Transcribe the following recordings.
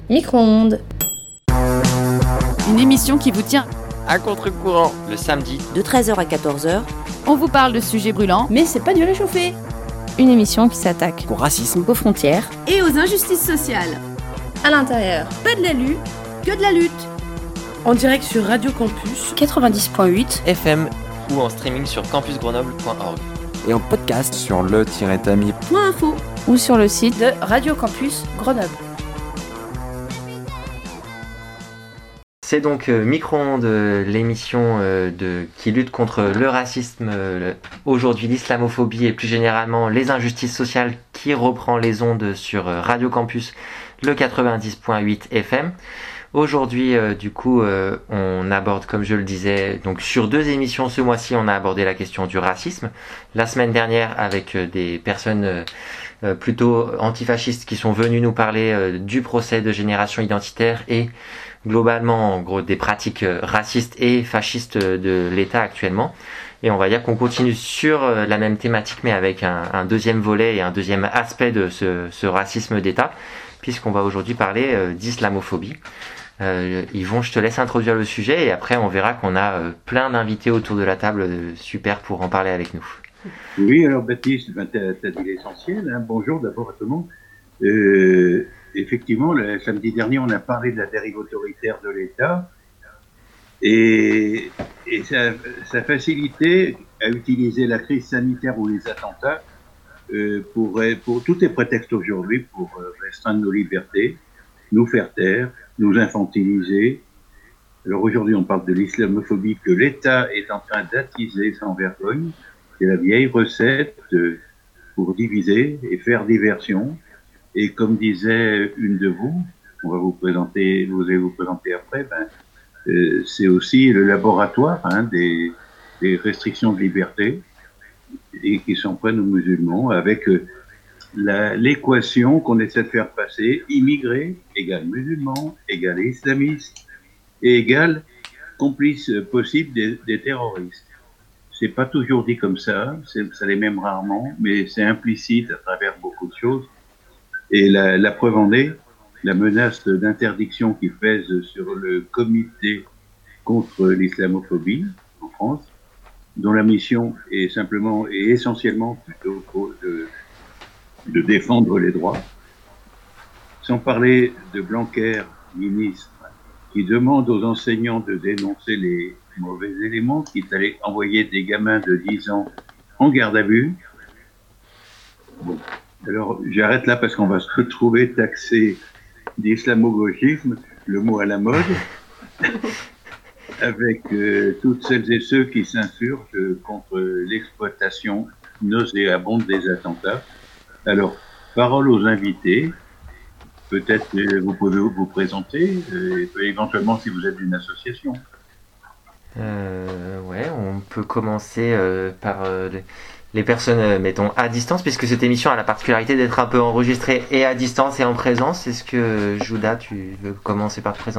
Micro-ondes. Une émission qui vous tient à contre-courant le samedi de 13h à 14h. On vous parle de sujets brûlants, mais c'est pas du réchauffé. Une émission qui s'attaque au racisme, aux frontières et aux injustices sociales. À l'intérieur, pas de la lutte, que de la lutte. En direct sur Radio Campus 90.8 FM ou en streaming sur campusgrenoble.org. Et en podcast sur le-tami.info ou sur le site de Radio Campus Grenoble. C'est donc Micro-ondes, l'émission qui lutte contre le racisme, aujourd'hui l'islamophobie et plus généralement les injustices sociales, qui reprend les ondes sur Radio Campus, le 90.8 FM. Aujourd'hui, on aborde, comme je le disais, donc sur 2 émissions ce mois-ci, on a abordé la question du racisme. La semaine dernière, avec des personnes plutôt antifascistes qui sont venues nous parler du procès de génération identitaire et globalement, en gros, des pratiques racistes et fascistes de l'État actuellement. Et on va dire qu'on continue sur la même thématique, mais avec un deuxième volet et un deuxième aspect de ce racisme d'État, puisqu'on va aujourd'hui parler d'islamophobie. Yvon, je te laisse introduire le sujet et après on verra qu'on a plein d'invités autour de la table super pour en parler avec nous. Oui, alors Baptiste, tu as dit l'essentiel. Bonjour d'abord à tout le monde. Effectivement, le samedi dernier, on a parlé de la dérive autoritaire de l'État et sa facilité à utiliser la crise sanitaire ou les attentats pour tous les prétextes aujourd'hui pour restreindre nos libertés, nous faire taire, nous infantiliser. Alors aujourd'hui, on parle de l'islamophobie que l'État est en train d'attiser sans vergogne. C'est la vieille recette pour diviser et faire diversion. Et comme disait une de vous, vous allez vous présenter après, c'est aussi le laboratoire des restrictions de liberté et qui s'en prennent aux musulmans avec l'équation qu'on essaie de faire passer, immigré égale musulman, égale islamiste et égale complice possible des terroristes. C'est pas toujours dit comme ça l'est même rarement, mais c'est implicite à travers beaucoup de choses. Et la preuve en est, la menace d'interdiction qui pèse sur le comité contre l'islamophobie en France, dont la mission est essentiellement plutôt de défendre les droits. Sans parler de Blanquer, ministre, qui demande aux enseignants de dénoncer les mauvais éléments, qui est allé envoyer des gamins de 10 ans en garde à vue. Bon. Alors, j'arrête là parce qu'on va se retrouver taxé d'islamo-gauchisme, le mot à la mode, avec toutes celles et ceux qui s'insurgent contre l'exploitation nauséabonde des attentats. Alors, parole aux invités. Peut-être vous pouvez vous présenter, éventuellement si vous êtes d'une association. Ouais, on peut commencer par les personnes, mettons, à distance, puisque cette émission a la particularité d'être un peu enregistrée et à distance et en présence. Est-ce que, Jouda, tu veux commencer par te présenter ?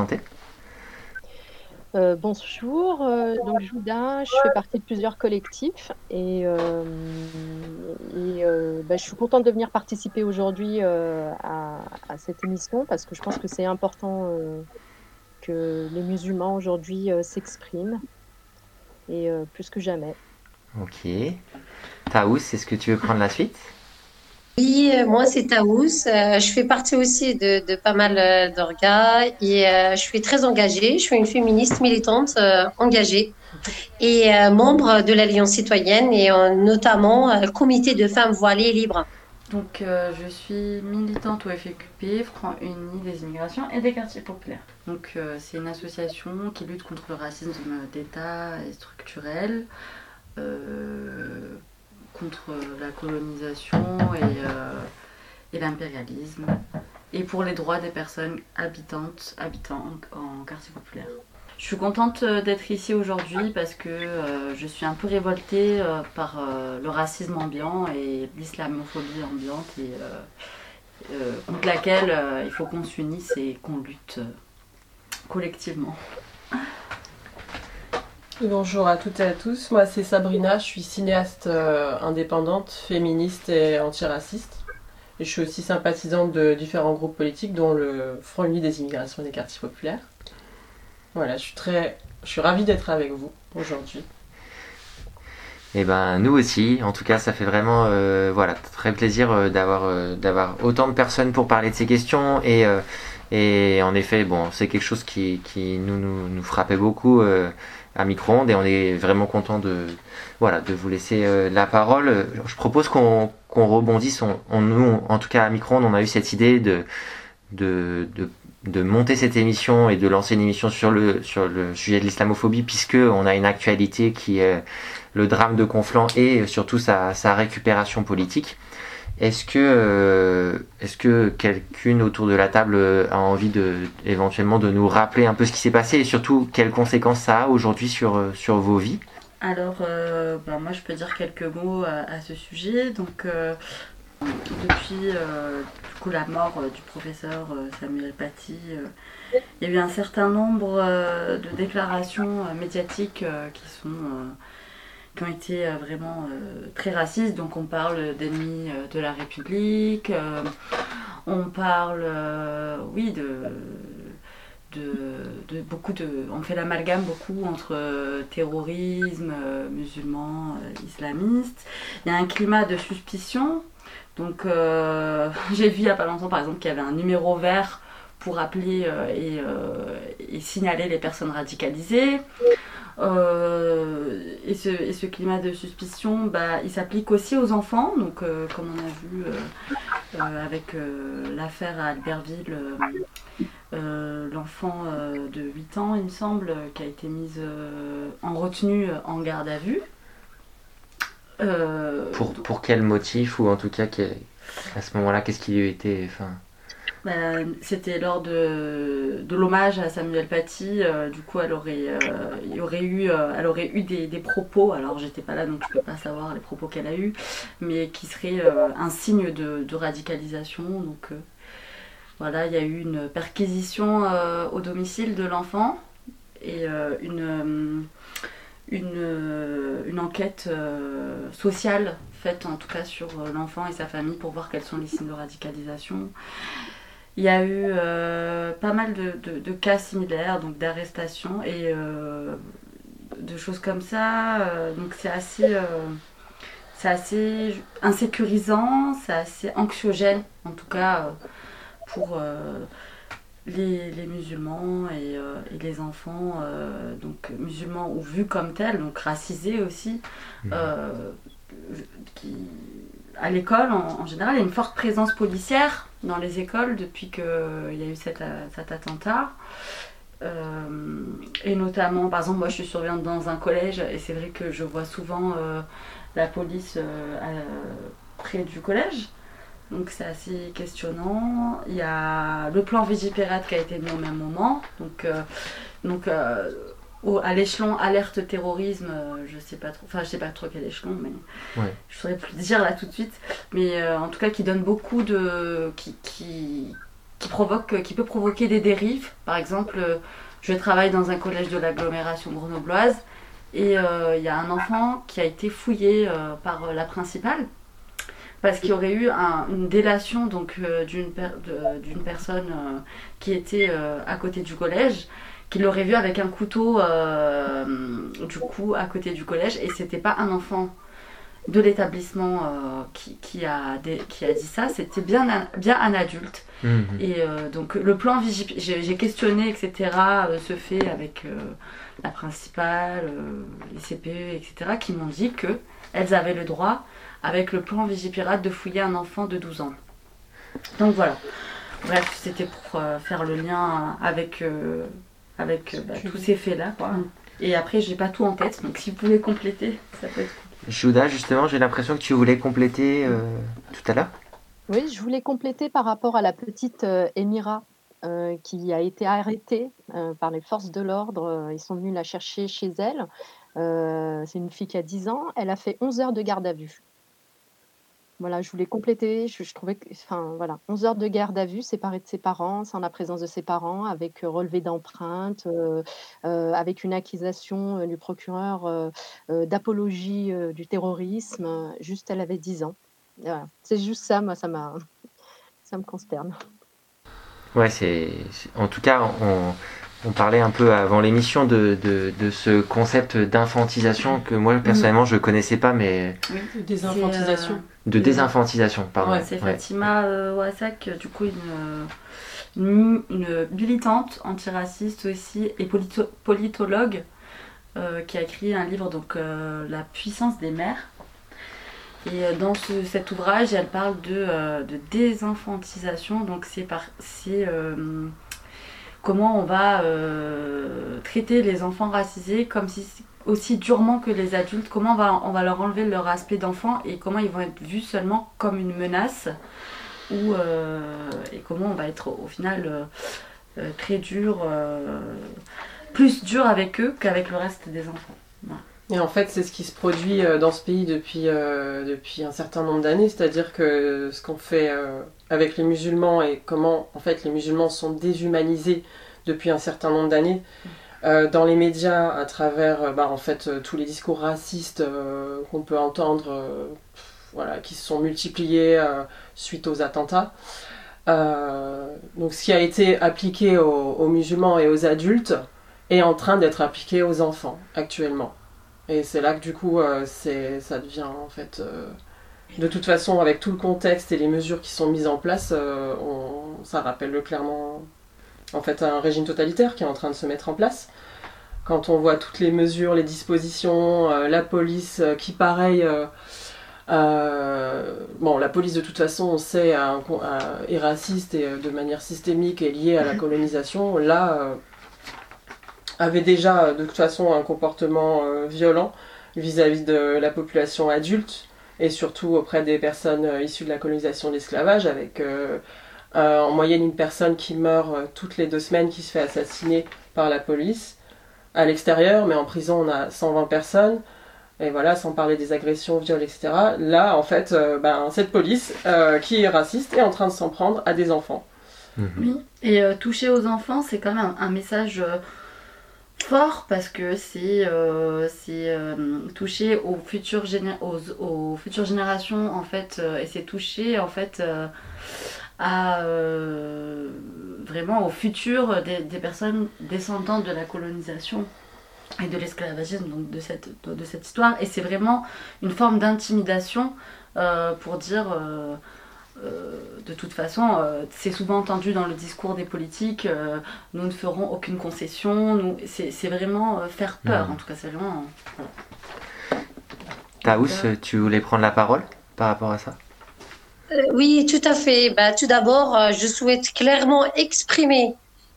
Bonjour, donc Jouda, je fais partie de plusieurs collectifs et je suis contente de venir participer aujourd'hui à cette émission parce que je pense que c'est important que les musulmans aujourd'hui s'expriment et plus que jamais. Ok. Taous, est-ce que tu veux prendre la suite ? Oui, moi c'est Taous. Je fais partie aussi de pas mal d'orgas et je suis très engagée. Je suis une féministe militante engagée et membre de l'Alliance citoyenne et notamment comité de femmes voilées et libres. Donc je suis militante au FQP, Front Uni des immigrations et des quartiers populaires. Donc c'est une association qui lutte contre le racisme d'État et structurel. Contre la colonisation et l'impérialisme, et pour les droits des personnes habitants en quartier populaire. Je suis contente d'être ici aujourd'hui parce que je suis un peu révoltée par le racisme ambiant et l'islamophobie ambiante et contre laquelle il faut qu'on s'unisse et qu'on lutte collectivement. Bonjour à toutes et à tous, moi c'est Sabrina, je suis cinéaste indépendante, féministe et antiraciste. Et je suis aussi sympathisante de différents groupes politiques, dont le Front Uni des immigrations et des quartiers populaires. Voilà, je suis ravie d'être avec vous aujourd'hui. Et ben nous aussi, en tout cas ça fait vraiment très plaisir d'avoir autant de personnes pour parler de ces questions et en effet bon c'est quelque chose qui nous frappait beaucoup à Micro-ondes et on est vraiment content de vous laisser la parole. Je propose qu'on rebondisse, nous en tout cas à Micro-ondes on a eu cette idée de monter cette émission et de lancer une émission sur le sujet de l'islamophobie puisque on a une actualité qui est le drame de Conflans et surtout sa récupération politique. Est-ce que quelqu'une autour de la table a envie éventuellement de nous rappeler un peu ce qui s'est passé et surtout quelles conséquences ça a aujourd'hui sur vos vies? Alors, moi je peux dire quelques mots à ce sujet. Donc, depuis du coup, la mort du professeur Samuel Paty, il y a eu un certain nombre de déclarations médiatiques qui ont été vraiment très racistes. Donc on parle d'ennemis de la République, on parle on fait l'amalgame beaucoup entre terrorisme, musulmans, islamistes. Il y a un climat de suspicion. Donc j'ai vu il n'y a pas longtemps par exemple qu'il y avait un numéro vert pour appeler et signaler les personnes radicalisées. Et ce climat de suspicion, il s'applique aussi aux enfants. Donc, comme on a vu avec l'affaire à Albertville, l'enfant de 8 ans, il me semble, qui a été mise en retenue en garde à vue. Pour quel motif ou en tout cas à ce moment-là, qu'est-ce qui lui était... C'était lors de l'hommage à Samuel Paty. Du coup, elle aurait eu des propos. Alors, j'étais pas là, donc je peux pas savoir les propos qu'elle a eus, mais qui seraient un signe de radicalisation. Donc, voilà, il y a eu une perquisition au domicile de l'enfant et une enquête sociale faite en tout cas sur l'enfant et sa famille pour voir quels sont les signes de radicalisation. Il y a eu pas mal de cas similaires, donc d'arrestations et de choses comme ça. Donc c'est assez insécurisant, c'est assez anxiogène en tout cas pour les musulmans et les enfants, donc musulmans ou vus comme tels, donc racisés aussi. À l'école, en général, il y a une forte présence policière dans les écoles depuis qu'il y a eu cet attentat. Et notamment, par exemple, moi je suis surveillante dans un collège et c'est vrai que je vois souvent la police près du collège. Donc c'est assez questionnant. Il y a le plan Vigipirate qui a été mis au même moment. Donc à l'échelon alerte terrorisme, je sais pas trop quel échelon, mais ouais. Je saurais plus dire là tout de suite. Mais en tout cas qui donne beaucoup qui peut provoquer des dérives. Par exemple, je travaille dans un collège de l'agglomération grenobloise et il y a un enfant qui a été fouillé par la principale parce qu'il y aurait eu une délation donc, d'une personne qui était à côté du collège, qui l'aurait vu avec un couteau du coup à côté du collège, et c'était pas un enfant de l'établissement qui a dit ça, c'était bien un adulte. Et donc le plan j'ai questionné, etc., se fait avec la principale, les CPE, etc., qui m'ont dit qu'elles avaient le droit, avec le plan Vigipirate, de fouiller un enfant de 12 ans. Donc voilà. Bref, c'était pour faire le lien avec tous ces faits-là, quoi. Et après, j'ai pas tout en tête, donc si vous pouvez compléter, ça peut être cool. Juda, justement, j'ai l'impression que tu voulais compléter tout à l'heure. Oui, je voulais compléter par rapport à la petite Émira qui a été arrêtée par les forces de l'ordre. Ils sont venus la chercher chez elle. C'est une fille qui a 10 ans. Elle a fait 11 heures de garde à vue. Voilà, je voulais compléter. Je trouvais que, 11 heures de garde à vue, séparée de ses parents, sans la présence de ses parents, avec relevé d'empreintes, avec une accusation du procureur d'apologie du terrorisme. Juste, elle avait 10 ans. Voilà. C'est juste ça, moi, ça m'a ça me consterne. Ouais, en tout cas, on parlait un peu avant l'émission de ce concept d'infantisation que moi personnellement je connaissais pas, mais de désinfantisation. De désinfantisation, pardon. Ouais, c'est Fatima Ouassak, du coup une militante antiraciste aussi et politologue qui a écrit un livre, donc La puissance des mères. Et dans cet ouvrage, elle parle de désinfantisation, donc c'est comment on va traiter les enfants racisés comme si aussi durement que les adultes, comment on va leur enlever leur aspect d'enfant et comment ils vont être vus seulement comme une menace et comment on va être au final très dur, plus dur avec eux qu'avec le reste des enfants. Voilà. Et en fait, c'est ce qui se produit dans ce pays depuis un certain nombre d'années, c'est-à-dire que ce qu'on fait avec les musulmans et comment en fait les musulmans sont déshumanisés depuis un certain nombre d'années dans les médias à travers en fait tous les discours racistes qu'on peut entendre, qui se sont multipliés suite aux attentats. Donc ce qui a été appliqué aux musulmans et aux adultes est en train d'être appliqué aux enfants actuellement. Et c'est là que du coup, ça devient en fait... de toute façon, avec tout le contexte et les mesures qui sont mises en place, ça rappelle clairement en fait un régime totalitaire qui est en train de se mettre en place. Quand on voit toutes les mesures, les dispositions, la police qui pareil... la police de toute façon, on sait, est raciste et de manière systémique et liée à la colonisation. Là... avait déjà de toute façon un comportement violent vis-à-vis de la population adulte et surtout auprès des personnes issues de la colonisation de l'esclavage, avec en moyenne une personne qui meurt toutes les 2 semaines, qui se fait assassiner par la police à l'extérieur, mais en prison on a 120 personnes, et voilà, sans parler des agressions, viols, etc. Là en fait, cette police qui est raciste est en train de s'en prendre à des enfants. Oui, et toucher aux enfants, c'est quand même un message... fort, parce que c'est toucher aux futures générations en fait, et c'est toucher en fait vraiment au futur des personnes descendantes de la colonisation et de l'esclavagisme, donc de cette histoire, et c'est vraiment une forme d'intimidation pour dire de toute façon, c'est souvent entendu dans le discours des politiques, nous ne ferons aucune concession, c'est vraiment faire peur, en tout cas c'est vraiment... Voilà. Taous, tu voulais prendre la parole par rapport à ça ? Oui, tout à fait. Tout d'abord, je souhaite clairement exprimer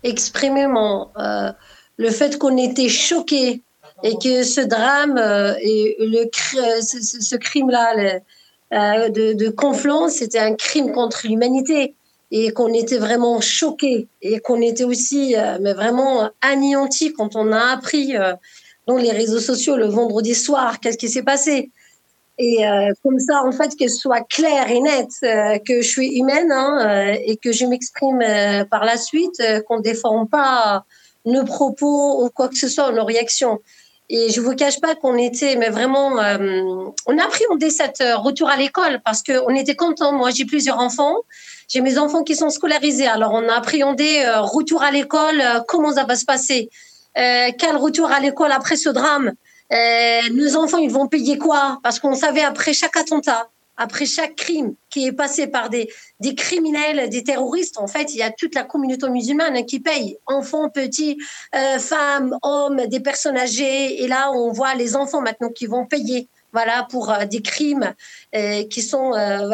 le fait qu'on était choqués et que ce drame et ce crime-là de Conflans, c'était un crime contre l'humanité et qu'on était vraiment choqués et qu'on était aussi mais vraiment anéantis quand on a appris dans les réseaux sociaux le vendredi soir qu'est-ce qui s'est passé. Et comme ça, en fait, que ce soit clair et net que je suis humaine et que je m'exprime par la suite, qu'on ne déforme pas nos propos ou quoi que ce soit, nos réactions. Et je ne vous cache pas qu'on était, mais vraiment, on a appréhendé cette retour à l'école parce qu'on était contents. Moi, j'ai plusieurs enfants. J'ai mes enfants qui sont scolarisés. Alors, on a appréhendé retour à l'école, comment ça va se passer, quel retour à l'école après ce drame. Nos enfants, ils vont payer quoi? Parce qu'on savait après chaque attentat, après chaque crime qui est passé par des criminels, des terroristes, en fait, il y a toute la communauté musulmane qui paye. Enfants, petits, femmes, hommes, des personnes âgées. Et là, on voit les enfants maintenant qui vont payer. Voilà, pour des crimes qui sont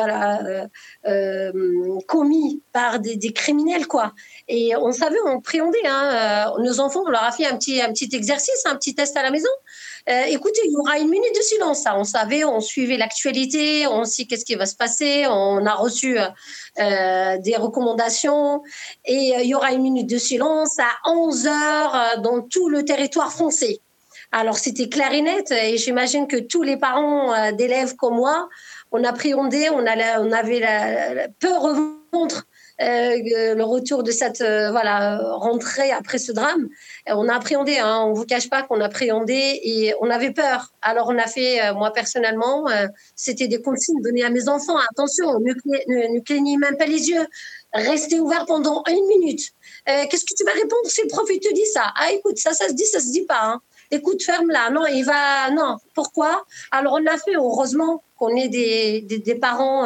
commis par des criminels, quoi. Et on savait, on appréhendait. Nos enfants, on leur a fait un petit exercice, un petit test à la maison. Écoutez, il y aura 1 minute de silence. On savait, on suivait l'actualité, on sait qu'est-ce qui va se passer. On a reçu des recommandations. Et il y aura 1 minute de silence à 11h dans tout le territoire français. Alors, c'était clair et net, et j'imagine que tous les parents d'élèves comme moi, on appréhendait, on avait la peur au ventre le retour de cette rentrée après ce drame. On a appréhendé, hein, on vous cache pas qu'on appréhendait et on avait peur. Alors on a fait, moi personnellement, c'était des consignes données à mes enfants. Attention, ne clignez même pas les yeux. Restez ouvert pendant 1 minute. Qu'est-ce que tu vas répondre si le prof il te dit ça? Ah écoute, ça se dit, ça se dit pas. Hein. Écoute, ferme-la. Non. Pourquoi? Alors on l'a fait. Heureusement qu'on est des parents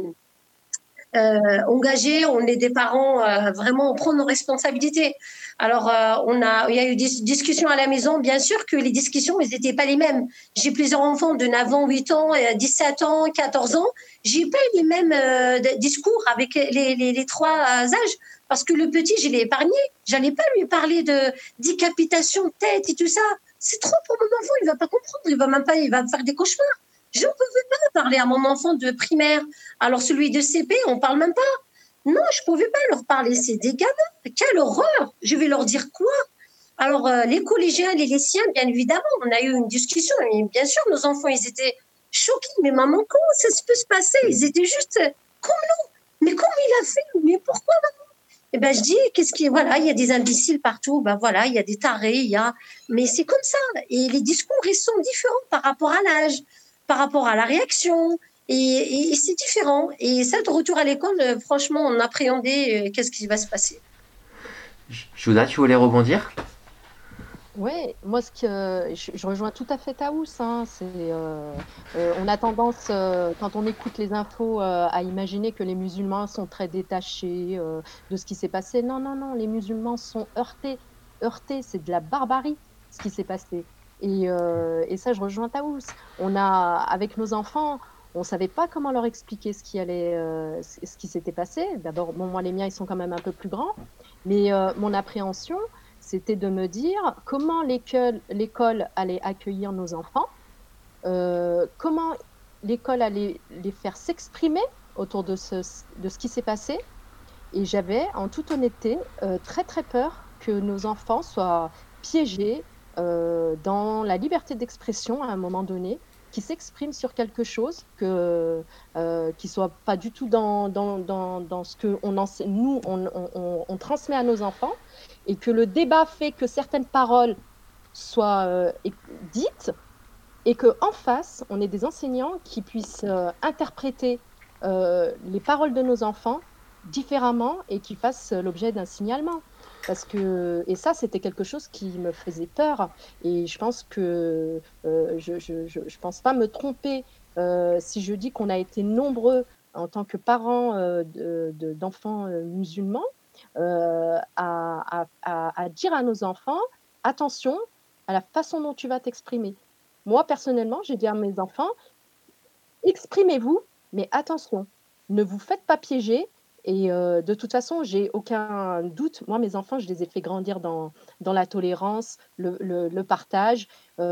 engagés, on est des parents vraiment, on prend nos responsabilités. Alors il y a eu des discussions à la maison. Bien sûr que les discussions, elles n'étaient pas les mêmes. J'ai plusieurs enfants de 9 ans, 8 ans, 17 ans, 14 ans. J'ai pas eu les mêmes discours avec les 3 âges. Parce que le petit, je l'ai épargné. J'allais pas lui parler de décapitation de tête et tout ça. C'est trop pour mon enfant. Il va pas comprendre. Il va me faire des cauchemars. Je ne pouvais pas parler à mon enfant de primaire. Alors celui de CP, on parle même pas. Non, je pouvais pas leur parler. C'est des gamins. Quelle horreur. Je vais leur dire quoi? Alors les collégiens et les lycéens, bien évidemment, on a eu une discussion. Et bien sûr, nos enfants, ils étaient choqués. Mais maman, comment ça peut se passer? Ils étaient juste comme nous. Mais comment il a fait? Mais pourquoi maman? Eh ben, je dis, il y a des imbéciles partout, il y a des tarés, mais c'est comme ça. Et les discours, ils sont différents par rapport à l'âge, par rapport à la réaction, et c'est différent. Et ça, de retour à l'école, franchement, on appréhendait qu'est-ce qui va se passer. Juda, tu voulais rebondir? Oui, moi, je rejoins tout à fait Taous. Hein, on a tendance, quand on écoute les infos, à imaginer que les musulmans sont très détachés de ce qui s'est passé. Non, les musulmans sont heurtés. Heurtés, c'est de la barbarie, ce qui s'est passé. Et ça, je rejoins Taous. Avec nos enfants, on ne savait pas comment leur expliquer ce qui s'était passé. D'abord, moi, les miens, ils sont quand même un peu plus grands. Mais mon appréhension, c'était de me dire comment l'école allait accueillir nos enfants, comment l'école allait les faire s'exprimer autour de ce qui s'est passé. Et j'avais, en toute honnêteté, très très peur que nos enfants soient piégés dans la liberté d'expression à un moment donné, qui s'expriment sur quelque chose qui ne soit pas du tout dans ce que nous, on transmet à nos enfants, et que le débat fait que certaines paroles soient dites, et qu'en face, on ait des enseignants qui puissent interpréter les paroles de nos enfants différemment et qui fassent l'objet d'un signalement. Et ça, c'était quelque chose qui me faisait peur. Et je pense que je pense pas me tromper si je dis qu'on a été nombreux en tant que parents d'enfants musulmans à dire à nos enfants, attention à la façon dont tu vas t'exprimer. Moi, personnellement, j'ai dit à mes enfants, exprimez-vous, mais attention, ne vous faites pas piéger. Et de toute façon, j'ai aucun doute. Moi, mes enfants, je les ai fait grandir dans la tolérance, le partage.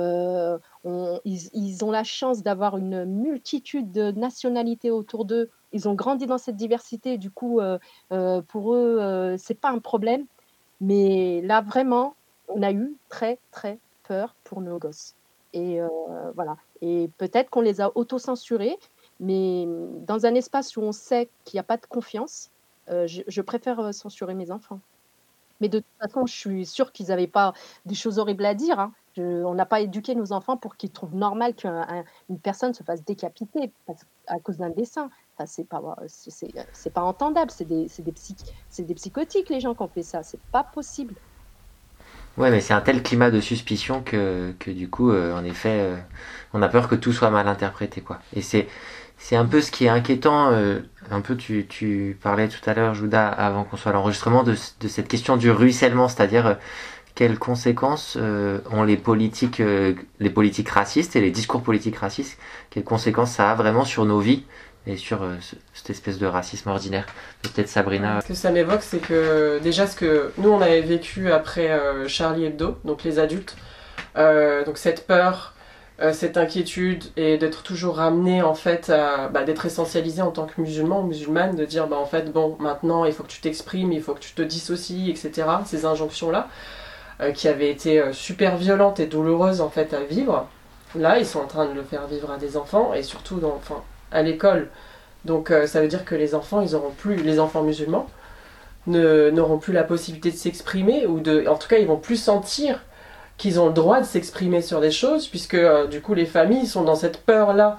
Ils ont la chance d'avoir une multitude de nationalités autour d'eux. Ils ont grandi dans cette diversité. Du coup, pour eux, c'est pas un problème. Mais là, vraiment, on a eu très, très peur pour nos gosses. Et voilà. Et peut-être qu'on les a auto-censurés. Mais dans un espace où on sait qu'il n'y a pas de confiance, je préfère censurer mes enfants. Mais de toute façon, je suis sûre qu'ils n'avaient pas des choses horribles à dire. Hein. On n'a pas éduqué nos enfants pour qu'ils trouvent normal qu'une personne se fasse décapiter à cause d'un dessin. Enfin, c'est pas entendable. C'est des psychotiques, les gens qui ont fait ça. C'est pas possible. Ouais, mais c'est un tel climat de suspicion que du coup, en effet, on a peur que tout soit mal interprété, quoi. Et c'est un peu ce qui est inquiétant. Un peu, tu parlais tout à l'heure, Juda, avant qu'on soit à l'enregistrement, de cette question du ruissellement, c'est-à-dire quelles conséquences ont les politiques racistes et les discours politiques racistes, quelles conséquences ça a vraiment sur nos vies et sur cette espèce de racisme ordinaire. Peut-être Sabrina. Ce que ça m'évoque, c'est que déjà ce que nous on avait vécu après Charlie Hebdo, donc les adultes, donc cette peur, cette inquiétude et d'être toujours ramené en fait à d'être essentialisé en tant que musulman ou musulmane, de dire en fait bon maintenant il faut que tu t'exprimes, il faut que tu te dissocies, etc. Ces injonctions là qui avaient été super violentes et douloureuses en fait à vivre. Là ils sont en train de le faire vivre à des enfants et surtout à l'école. Donc ça veut dire que les enfants, ils auront plus, les enfants musulmans, n'auront plus la possibilité de s'exprimer, en tout cas ils vont plus sentir qu'ils ont le droit de s'exprimer sur des choses, puisque du coup les familles sont dans cette peur-là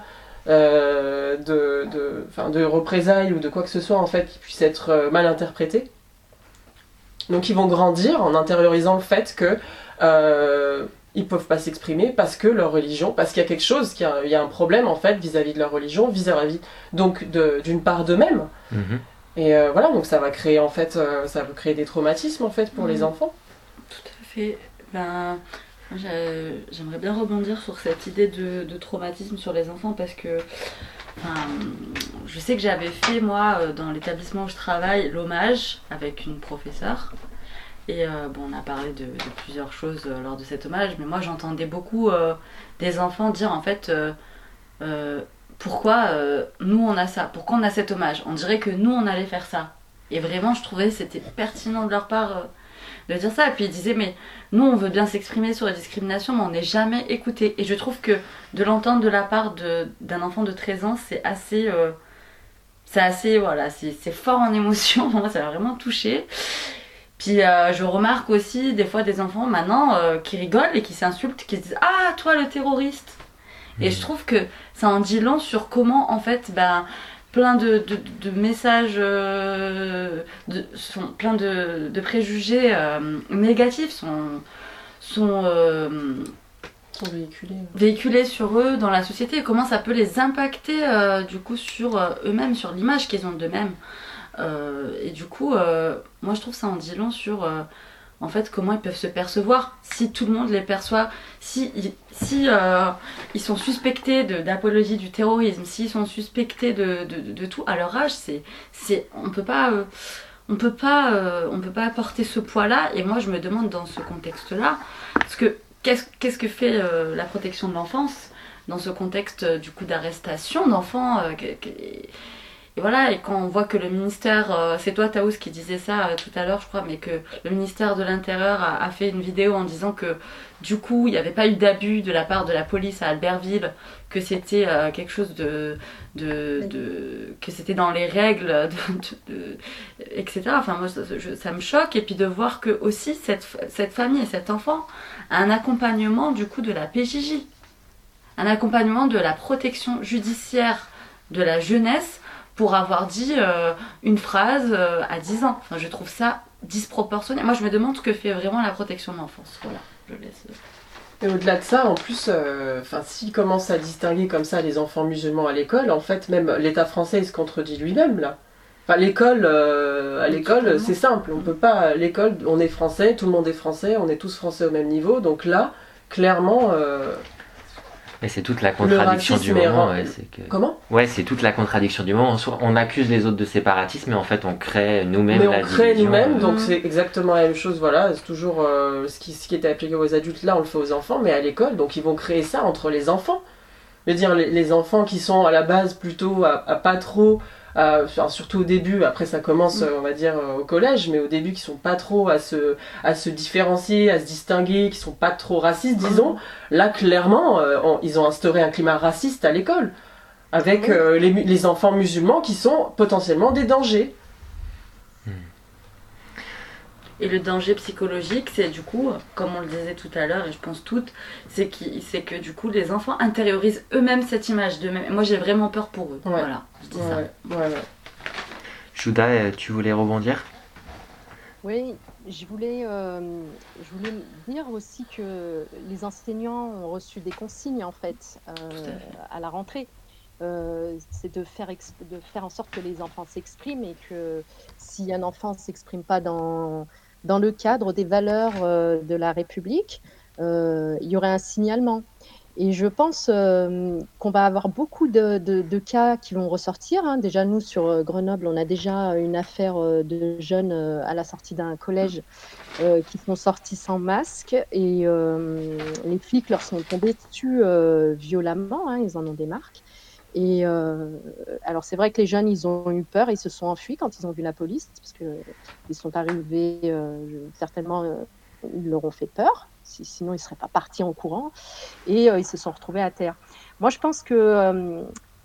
de représailles ou de quoi que ce soit en fait qui puisse être mal interprété. Donc ils vont grandir en intériorisant le fait que ils peuvent pas s'exprimer parce que leur religion, parce qu'il y a quelque chose, il y a un problème en fait vis-à-vis de leur religion, vis-à-vis donc d'une part d'eux-mêmes. Mm-hmm. Et voilà, donc ça va créer en fait, ça va créer des traumatismes en fait pour les enfants. Tout à fait. Ben, j'aimerais bien rebondir sur cette idée de traumatisme sur les enfants parce que je sais que j'avais fait moi dans l'établissement où je travaille l'hommage avec une professeure. Et on a parlé de plusieurs choses lors de cet hommage, mais moi j'entendais beaucoup des enfants dire en fait pourquoi nous on a ça, pourquoi on a cet hommage, on dirait que nous on allait faire ça. Et vraiment je trouvais que c'était pertinent de leur part de dire ça. Et puis ils disaient mais nous on veut bien s'exprimer sur les discriminations mais on n'est jamais écouté. Et je trouve que de l'entendre de la part d'un enfant de 13 ans c'est assez voilà, c'est fort en émotion, moi ça m'a vraiment touchée. Puis je remarque aussi des fois des enfants maintenant qui rigolent et qui s'insultent, qui se disent « Ah, toi le terroriste !» Et je trouve que ça en dit long sur comment en fait plein de messages, plein de préjugés négatifs sont véhiculés sur eux dans la société et comment ça peut les impacter du coup sur eux-mêmes, sur l'image qu'ils ont d'eux-mêmes. Et du coup, moi je trouve ça en dit long sur en fait comment ils peuvent se percevoir si tout le monde les perçoit, si ils sont suspectés d'apologie du terrorisme, s'ils sont suspectés de tout à leur âge, on peut pas porter ce poids-là. Et moi je me demande dans ce contexte-là, parce que qu'est-ce que fait la protection de l'enfance dans ce contexte du coup d'arrestation d'enfants et voilà, et quand on voit que le ministère, c'est toi Taous qui disais ça tout à l'heure je crois, mais que le ministère de l'Intérieur a fait une vidéo en disant que du coup il n'y avait pas eu d'abus de la part de la police à Albertville, que c'était quelque chose que c'était dans les règles, etc. Enfin moi ça me choque, et puis de voir que aussi cette famille et cet enfant a un accompagnement du coup de la PJJ, un accompagnement de la protection judiciaire de la jeunesse, pour avoir dit une phrase à 10 ans. Enfin, je trouve ça disproportionné. Moi, je me demande ce que fait vraiment la protection de l'enfance. Voilà, je laisse. Et au-delà de ça, en plus, s'ils commencent à distinguer comme ça les enfants musulmans à l'école, en fait, même l'État français il se contredit lui-même, là. Enfin, l'école, à l'école, c'est simple. On peut pas... L'école, on est français, tout le monde est français, on est tous français au même niveau. Donc là, clairement... Et c'est toute la contradiction du moment. Comment ? Ouais, c'est toute la contradiction du moment. On accuse les autres de séparatisme, mais en fait, on crée nous-mêmes la division. Mais on crée nous-mêmes, donc c'est exactement la même chose. Voilà, c'est toujours ce qui était appliqué aux adultes, là, on le fait aux enfants, mais à l'école, donc ils vont créer ça entre les enfants. Je veux dire, les enfants qui sont à la base plutôt à pas trop... surtout au début, après ça commence on va dire au collège, mais au début qui sont pas trop à se différencier, à se distinguer, qui sont pas trop racistes disons, là clairement ils ont instauré un climat raciste à l'école avec les enfants musulmans qui sont potentiellement des dangers. Et le danger psychologique, c'est du coup, comme on le disait tout à l'heure, et je pense toutes, c'est que du coup les enfants intériorisent eux-mêmes cette image d'eux-mêmes. Moi j'ai vraiment peur pour eux. Ouais. Voilà, je dis ça. Ouais. Chouda, tu voulais rebondir ? Oui, je voulais dire aussi que les enseignants ont reçu des consignes en fait à la rentrée. C'est de faire en sorte que les enfants s'expriment, et que si un enfant ne s'exprime pas dans le cadre des valeurs de la République, il y aurait un signalement. Et je pense qu'on va avoir beaucoup de cas qui vont ressortir. Hein. Déjà, nous, sur Grenoble, on a déjà une affaire de jeunes à la sortie d'un collège qui sont sortis sans masque. Et les flics leur sont tombés dessus violemment. Hein, ils en ont des marques. Et alors, c'est vrai que les jeunes, ils ont eu peur. Ils se sont enfuis quand ils ont vu la police, parce qu'ils sont arrivés, certainement, ils leur ont fait peur. Sinon ils ne seraient pas partis en courant, et ils se sont retrouvés à terre. Moi je pense que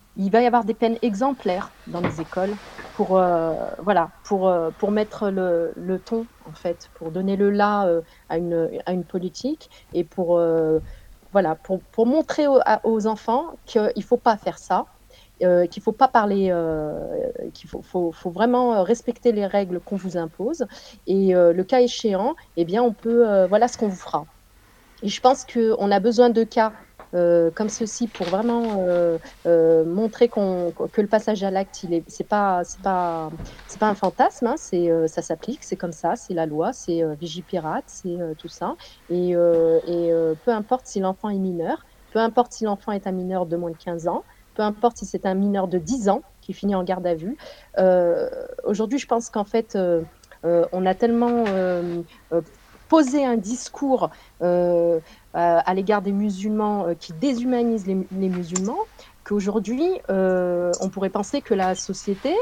Il va y avoir des peines exemplaires dans les écoles pour mettre le ton, en fait, pour donner le là à une politique et pour montrer aux enfants qu'il ne faut pas faire ça, qu'il ne faut pas parler, qu'il faut vraiment respecter les règles qu'on vous impose. Et le cas échéant, eh bien, voilà ce qu'on vous fera. Et je pense qu'on a besoin de cas comme ceci pour vraiment montrer que le passage à l'acte, c'est pas un fantasme, hein, ça s'applique, c'est comme ça, c'est la loi, c'est Vigipirate, c'est tout ça. Et peu importe si l'enfant est mineur, peu importe si l'enfant est un mineur de moins de 15 ans, peu importe si c'est un mineur de 10 ans qui finit en garde à vue. Aujourd'hui, je pense qu'en fait, on a tellement poser un discours à l'égard des musulmans qui déshumanise les musulmans, qu'aujourd'hui, on pourrait penser que la société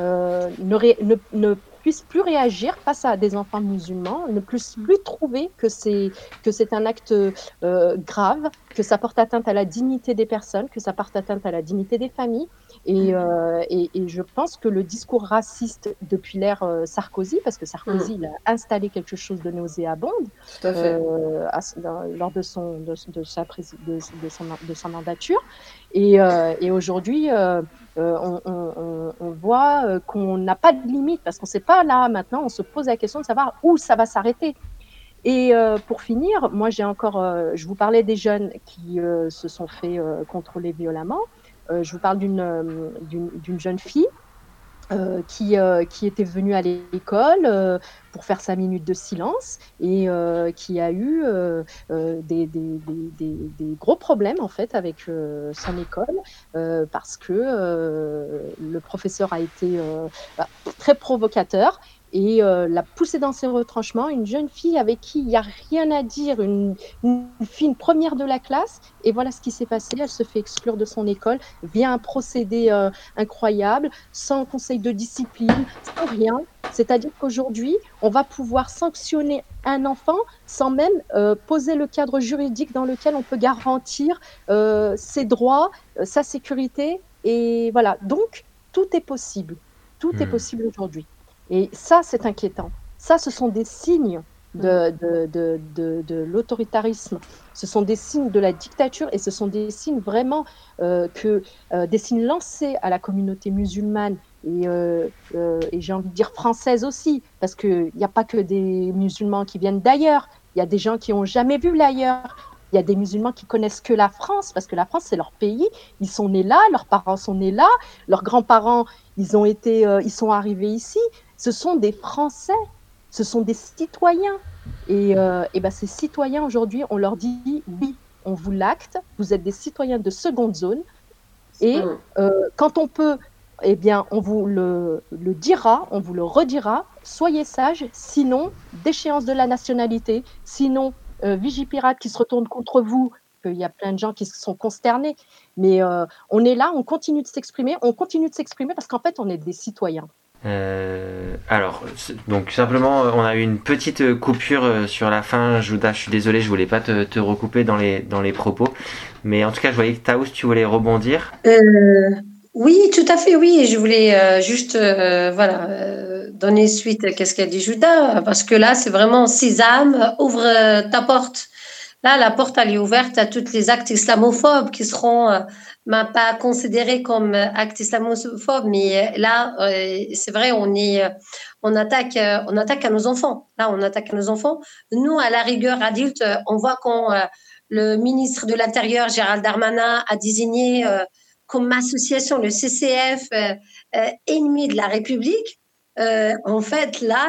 ne puisse plus réagir face à des enfants musulmans, ne puisse plus trouver que c'est un acte grave, que ça porte atteinte à la dignité des personnes, que ça porte atteinte à la dignité des familles. Et je pense que le discours raciste depuis l'ère Sarkozy, parce que Sarkozy il a installé quelque chose de nauséabond lors de sa mandature, et aujourd'hui on voit qu'on n'a pas de limite, parce qu'on ne sait pas là maintenant, on se pose la question de savoir où ça va s'arrêter. Et pour finir, moi je vous parlais des jeunes qui se sont fait contrôler violemment. Je vous parle d'une jeune fille qui était venue à l'école pour faire sa minute de silence et qui a eu des gros problèmes en fait avec son école parce que le professeur a été très provocateur et l'a poussée dans ses retranchements, une jeune fille avec qui il n'y a rien à dire, une fille, une première de la classe, et voilà ce qui s'est passé, elle se fait exclure de son école, via un procédé incroyable, sans conseil de discipline, sans rien. C'est-à-dire qu'aujourd'hui, on va pouvoir sanctionner un enfant sans même poser le cadre juridique dans lequel on peut garantir ses droits, sa sécurité, et voilà. Donc, tout est possible. Tout est possible aujourd'hui. Et ça, c'est inquiétant. Ça, ce sont des signes de l'autoritarisme. Ce sont des signes de la dictature et ce sont des signes vraiment des signes lancés à la communauté musulmane et j'ai envie de dire française aussi, parce qu'il n'y a pas que des musulmans qui viennent d'ailleurs. Il y a des gens qui n'ont jamais vu l'ailleurs. Il y a des musulmans qui connaissent que la France, parce que la France, c'est leur pays. Ils sont nés là, leurs parents sont nés là, leurs grands-parents, ils sont arrivés ici. Ce sont des Français, ce sont des citoyens. Et ces citoyens, aujourd'hui, on leur dit, oui, on vous l'acte, vous êtes des citoyens de seconde zone. Et quand on peut, eh bien, on vous le dira, on vous le redira, soyez sages, sinon, déchéance de la nationalité, sinon, Vigipirate qui se retourne contre vous, qu'il y a plein de gens qui sont consternés. Mais on est là, on continue de s'exprimer parce qu'en fait, on est des citoyens. Alors, donc simplement, on a eu une petite coupure sur la fin. Jouda, je suis désolé, je voulais pas te recouper dans les propos, mais en tout cas, je voyais que Taous, tu voulais rebondir. Oui, tout à fait, oui. Et je voulais juste, donner suite à ce qu'a dit Jouda, parce que là, c'est vraiment Sésame, ouvre ta porte. Là, la porte, elle est ouverte à tous les actes islamophobes qui seront pas considérés comme actes islamophobes, mais là, c'est vrai, on attaque à nos enfants. Là, on attaque à nos enfants. Nous, à la rigueur adulte, on voit quand le ministre de l'Intérieur, Gérald Darmanin, a désigné comme association le CCF ennemi de la République. En fait, là,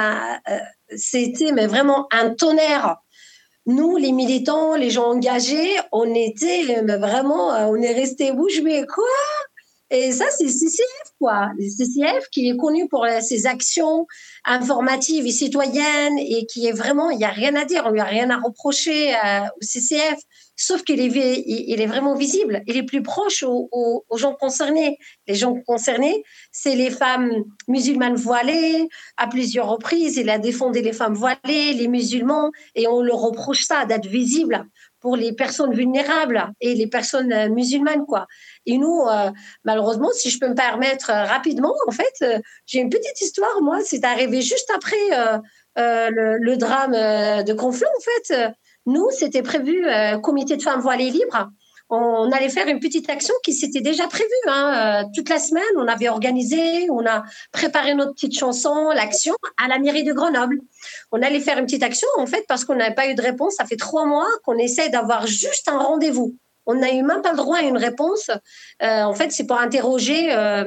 c'était mais vraiment un tonnerre. Nous, les militants, les gens engagés, on était vraiment, on est resté bouche bée, quoi. Et ça, c'est le CCF, quoi. Le CCF qui est connu pour ses actions informatives et citoyennes et qui est vraiment, il n'y a rien à dire, on lui a rien à reprocher au CCF. sauf il est vraiment visible. Il est plus proche aux gens concernés. Les gens concernés, c'est les femmes musulmanes voilées. À plusieurs reprises, il a défendu les femmes voilées, les musulmans, et on leur reproche ça, d'être visible pour les personnes vulnérables et les personnes musulmanes, quoi. Et nous, malheureusement, si je peux me permettre rapidement, en fait, j'ai une petite histoire, moi, c'est arrivé juste après le drame de Conflans, en fait. Nous, c'était prévu, comité de femmes voilées libres, on allait faire une petite action qui s'était déjà prévue. Toute la semaine, on avait organisé, on a préparé notre petite chanson, l'action, à la mairie de Grenoble. On allait faire une petite action, en fait, parce qu'on n'avait pas eu de réponse. Ça fait 3 mois qu'on essaie d'avoir juste un rendez-vous. On n'a eu même pas le droit à une réponse. En fait, c'est pour interroger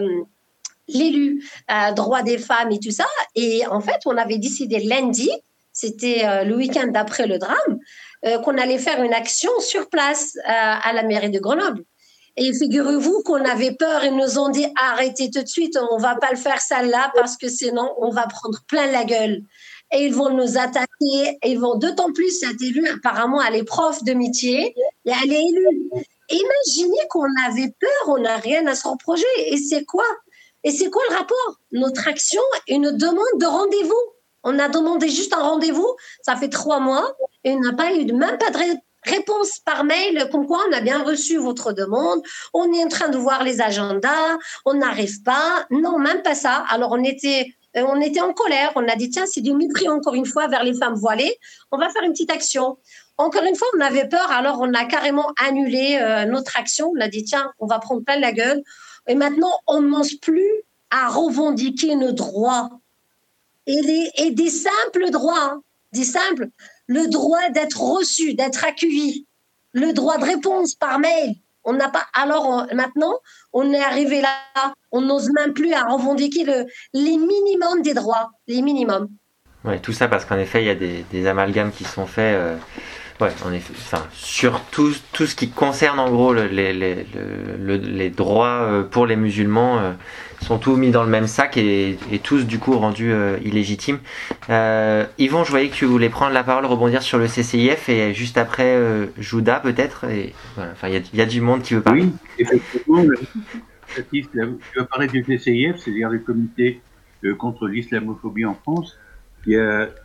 l'élu, droit des femmes et tout ça. Et en fait, on avait décidé lundi, c'était le week-end d'après le drame, qu'on allait faire une action sur place à la mairie de Grenoble. Et figurez-vous qu'on avait peur, ils nous ont dit arrêtez tout de suite, on va pas le faire celle-là parce que sinon on va prendre plein la gueule. Et ils vont nous attaquer, et ils vont d'autant plus, cette élue apparemment elle est prof de métier et elle est élue. Imaginez qu'on avait peur, on n'a rien à se reprocher. Et c'est quoi le rapport? Notre action, une demande de rendez-vous. On a demandé juste un rendez-vous, ça fait 3 mois, et on n'a pas eu même pas de réponse par mail, comme quoi on a bien reçu votre demande, on est en train de voir les agendas, on n'arrive pas, non, même pas ça. Alors on était en colère, on a dit tiens, c'est du mépris encore une fois vers les femmes voilées, on va faire une petite action. Encore une fois, on avait peur, alors on a carrément annulé notre action, on a dit tiens, on va prendre plein la gueule, et maintenant on ne pense plus à revendiquer nos droits. Et des simples droits, le droit d'être reçu, d'être accueilli, le droit de réponse par mail. On n'a pas. Alors maintenant, on est arrivé là, on n'ose même plus à revendiquer les minimums des droits, les minimums. Ouais, tout ça parce qu'en effet, il y a des amalgames qui sont faits. En effet, sur tout ce qui concerne en gros les droits pour les musulmans sont tous mis dans le même sac et tous du coup rendus illégitimes. Yvon, je voyais que tu voulais prendre la parole, rebondir sur le CCIF et juste après Jouda peut-être. Et voilà, il y a du monde qui veut parler. Oui, effectivement. Tu vas parler du CCIF, c'est-à-dire le comité contre l'islamophobie en France, qui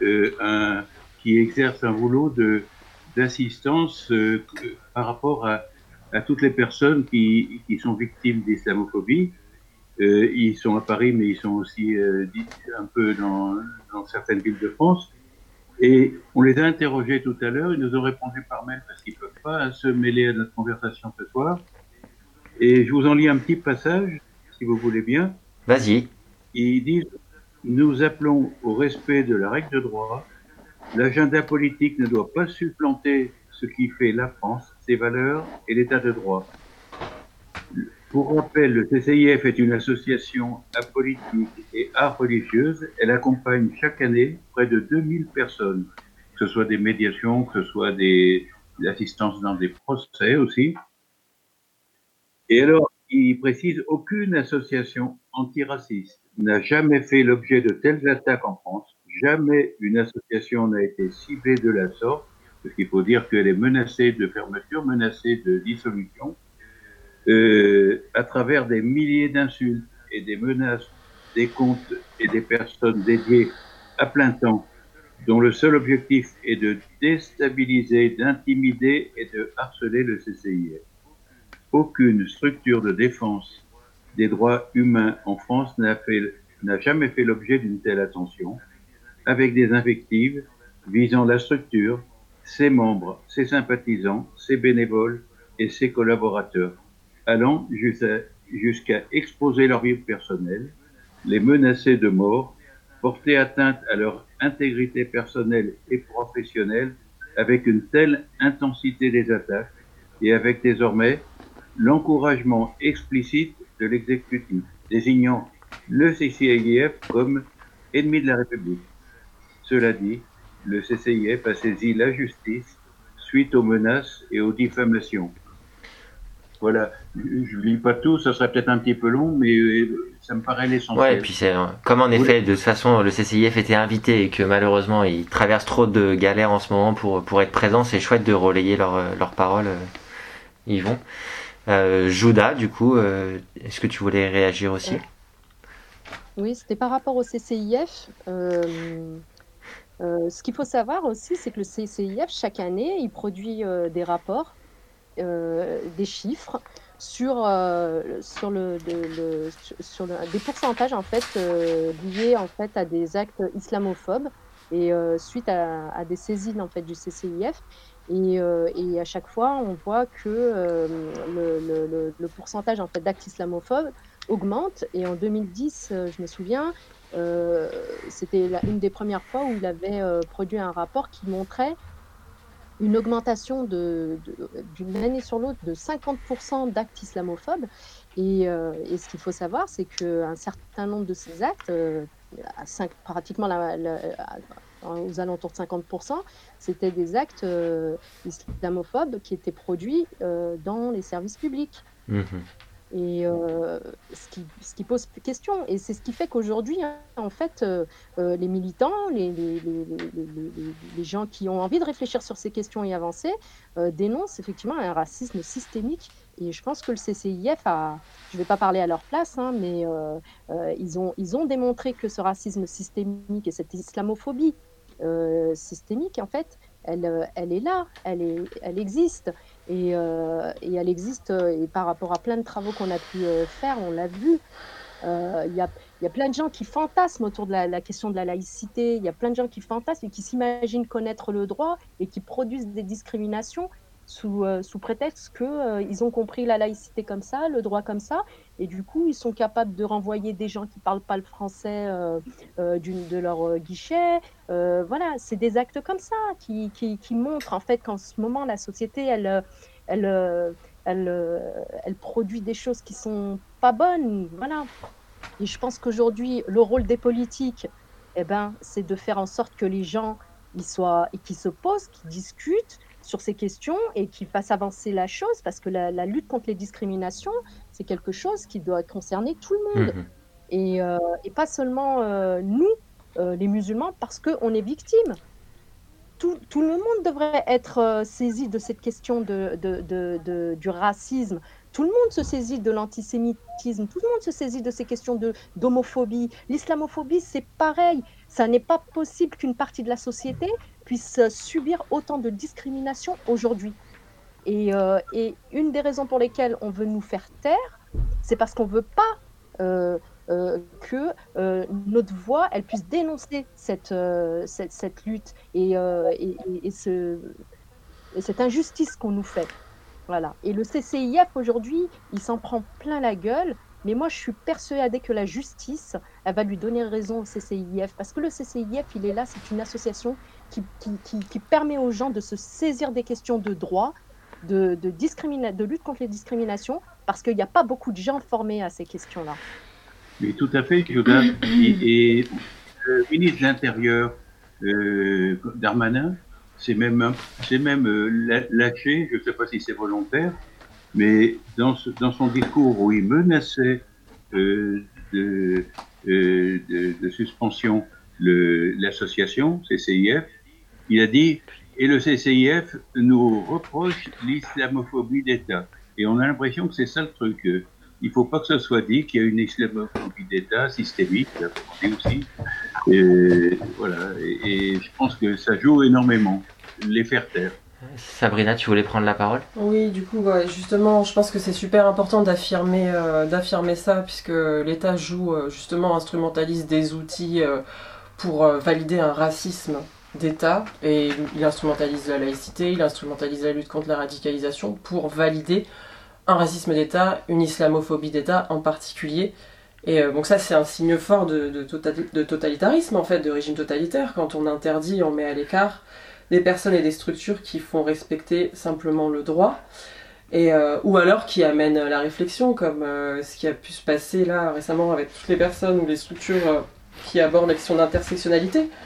exerce un boulot d'assistance par rapport à toutes les personnes qui sont victimes d'islamophobie. Ils sont à Paris, mais ils sont aussi un peu dans certaines villes de France. Et on les a interrogés tout à l'heure, ils nous ont répondu par mail parce qu'ils ne peuvent pas se mêler à notre conversation ce soir. Et je vous en lis un petit passage, si vous voulez bien. Vas-y. Ils disent « Nous appelons au respect de la règle de droit. L'agenda politique ne doit pas supplanter ce qui fait la France, ses valeurs et l'état de droit. Pour rappel, le CCIF est une association apolitique et religieuse. Elle accompagne chaque année près de 2000 personnes, que ce soit des médiations, que ce soit des assistances dans des procès aussi. Et alors, il précise, aucune association antiraciste n'a jamais fait l'objet de telles attaques en France. Jamais une association n'a été ciblée de la sorte, parce qu'il faut dire qu'elle est menacée de fermeture, menacée de dissolution, à travers des milliers d'insultes et des menaces des comptes et des personnes dédiées à plein temps, dont le seul objectif est de déstabiliser, d'intimider et de harceler le CCIF. Aucune structure de défense des droits humains en France n'a jamais fait l'objet d'une telle attention, avec des invectives visant la structure, ses membres, ses sympathisants, ses bénévoles et ses collaborateurs, allant jusqu'à exposer leur vie personnelle, les menacer de mort, porter atteinte à leur intégrité personnelle et professionnelle avec une telle intensité des attaques et avec désormais l'encouragement explicite de l'exécutif, désignant le CCIF comme ennemi de la République. Cela dit, le CCIF a saisi la justice suite aux menaces et aux diffamations. Voilà, je lis pas tout, ça serait peut-être un petit peu long, mais ça me paraît l'essentiel. Ouais, et puis c'est comme en effet, de toute façon, le CCIF était invité et que malheureusement, ils traversent trop de galères en ce moment pour être présents. C'est chouette de relayer leurs paroles. Ils vont. Jouda, du coup, est-ce que tu voulais réagir aussi? Oui, c'était par rapport au CCIF. Ce qu'il faut savoir aussi, c'est que le CCIF, chaque année, il produit des rapports, des chiffres sur des pourcentages en fait liés en fait à des actes islamophobes et suite à des saisines en fait du CCIF. Et à chaque fois, on voit que le pourcentage en fait d'actes islamophobes augmente. Et en 2010, je me souviens, c'était une des premières fois où il avait produit un rapport qui montrait une augmentation d'une année sur l'autre de 50% d'actes islamophobes. Et ce qu'il faut savoir, c'est qu'un certain nombre de ces actes, pratiquement aux alentours de 50%, c'était des actes islamophobes qui étaient produits dans les services publics. Mmh. Et ce qui pose question, et c'est ce qui fait qu'aujourd'hui, hein, en fait, les militants, les gens qui ont envie de réfléchir sur ces questions et avancer, dénoncent effectivement un racisme systémique. Et je pense que le CCIF je ne vais pas parler à leur place, hein, mais ils ont démontré que ce racisme systémique et cette islamophobie systémique, en fait, elle est là, elle existe. Et elle existe, et par rapport à plein de travaux qu'on a pu faire, on l'a vu. Il y a plein de gens qui fantasment autour de la question de la laïcité. Il y a plein de gens qui fantasment et qui s'imaginent connaître le droit et qui produisent des discriminations sous prétexte qu'ils ont compris la laïcité comme ça, le droit comme ça, et du coup, ils sont capables de renvoyer des gens qui ne parlent pas le français de leur guichet. Voilà, c'est des actes comme ça qui montrent en fait qu'en ce moment, la société, elle produit des choses qui ne sont pas bonnes. Voilà. Et je pense qu'aujourd'hui, le rôle des politiques, c'est de faire en sorte que les gens qu'ils se posent, qu'ils discutent sur ces questions et qui fassent avancer la chose, parce que la lutte contre les discriminations, c'est quelque chose qui doit concerner tout le monde. Et pas seulement nous, les musulmans, parce qu'on est victimes. Tout le monde devrait être saisi de cette question du racisme. Tout le monde se saisit de l'antisémitisme, tout le monde se saisit de ces questions d'homophobie. L'islamophobie, c'est pareil. Ça n'est pas possible qu'une partie de la société puisse subir autant de discrimination aujourd'hui. Et une des raisons pour lesquelles on veut nous faire taire, c'est parce qu'on ne veut pas que notre voix elle puisse dénoncer cette lutte et cette injustice qu'on nous fait. Voilà. Et le CCIF aujourd'hui, il s'en prend plein la gueule, mais moi je suis persuadée que la justice, elle va lui donner raison au CCIF, parce que le CCIF, il est là, c'est une association qui permet aux gens de se saisir des questions de droit, de lutte contre les discriminations, parce qu'il n'y a pas beaucoup de gens formés à ces questions-là. Mais tout à fait, Jouda. Et le ministre de l'Intérieur, Darmanin, c'est même lâché, je ne sais pas si c'est volontaire, mais dans son discours où il menaçait de suspension l'association CCIF, il a dit « Et le CCIF nous reproche l'islamophobie d'État ». Et on a l'impression que c'est ça le truc. Il ne faut pas que ce soit dit qu'il y a une islamophobie d'État systémique, on dit aussi. Et voilà. Et je pense que ça joue énormément, les faire taire. Sabrina, tu voulais prendre la parole ? Oui, du coup, justement, je pense que c'est super important d'affirmer ça, puisque l'État justement, instrumentalise des outils pour valider un racisme d'État, et il instrumentalise la laïcité, il instrumentalise la lutte contre la radicalisation pour valider un racisme d'État, une islamophobie d'État en particulier. Et donc ça, c'est un signe fort de totalitarisme, en fait, de régime totalitaire, quand on interdit, on met à l'écart des personnes et des structures qui font respecter simplement le droit, ou alors qui amènent la réflexion, comme ce qui a pu se passer là récemment avec toutes les personnes ou les structures qui abordent la question d'intersectionnalité.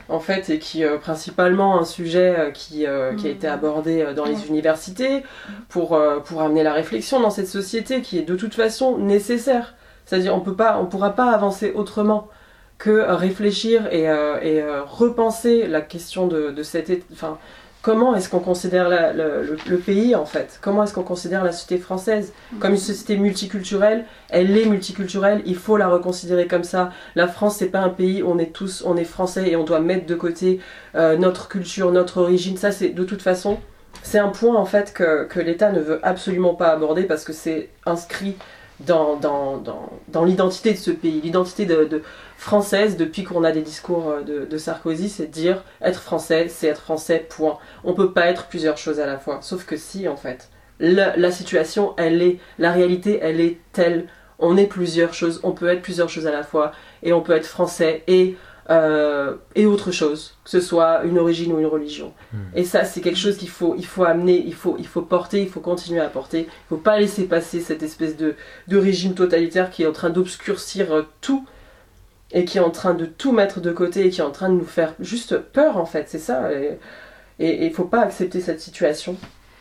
en fait, et qui principalement un sujet qui a été abordé dans les universités pour amener la réflexion dans cette société qui est de toute façon nécessaire. C'est-à-dire on pourra pas avancer autrement que réfléchir et repenser la question de cette... Enfin, comment est-ce qu'on considère le pays, en fait? Comment est-ce qu'on considère la société française? Comme une société multiculturelle, elle est multiculturelle, il faut la reconsidérer comme ça. La France, c'est pas un pays où on est français et on doit mettre de côté notre culture, notre origine. Ça, c'est de toute façon, c'est un point, en fait, que l'État ne veut absolument pas aborder parce que c'est inscrit dans l'identité de ce pays, l'identité de française. Depuis qu'on a des discours de Sarkozy, c'est de dire être français, c'est être français, point. On peut pas être plusieurs choses à la fois, sauf que si, en fait, la situation, la réalité, elle est telle, on est plusieurs choses, on peut être plusieurs choses à la fois, et on peut être français et autre chose, que ce soit une origine ou une religion. Et ça, c'est quelque chose qu'il faut amener, il faut porter, il faut continuer à porter. Il ne faut pas laisser passer cette espèce de régime totalitaire qui est en train d'obscurcir tout et qui est en train de tout mettre de côté et qui est en train de nous faire juste peur, en fait. C'est ça. Et il ne faut pas accepter cette situation.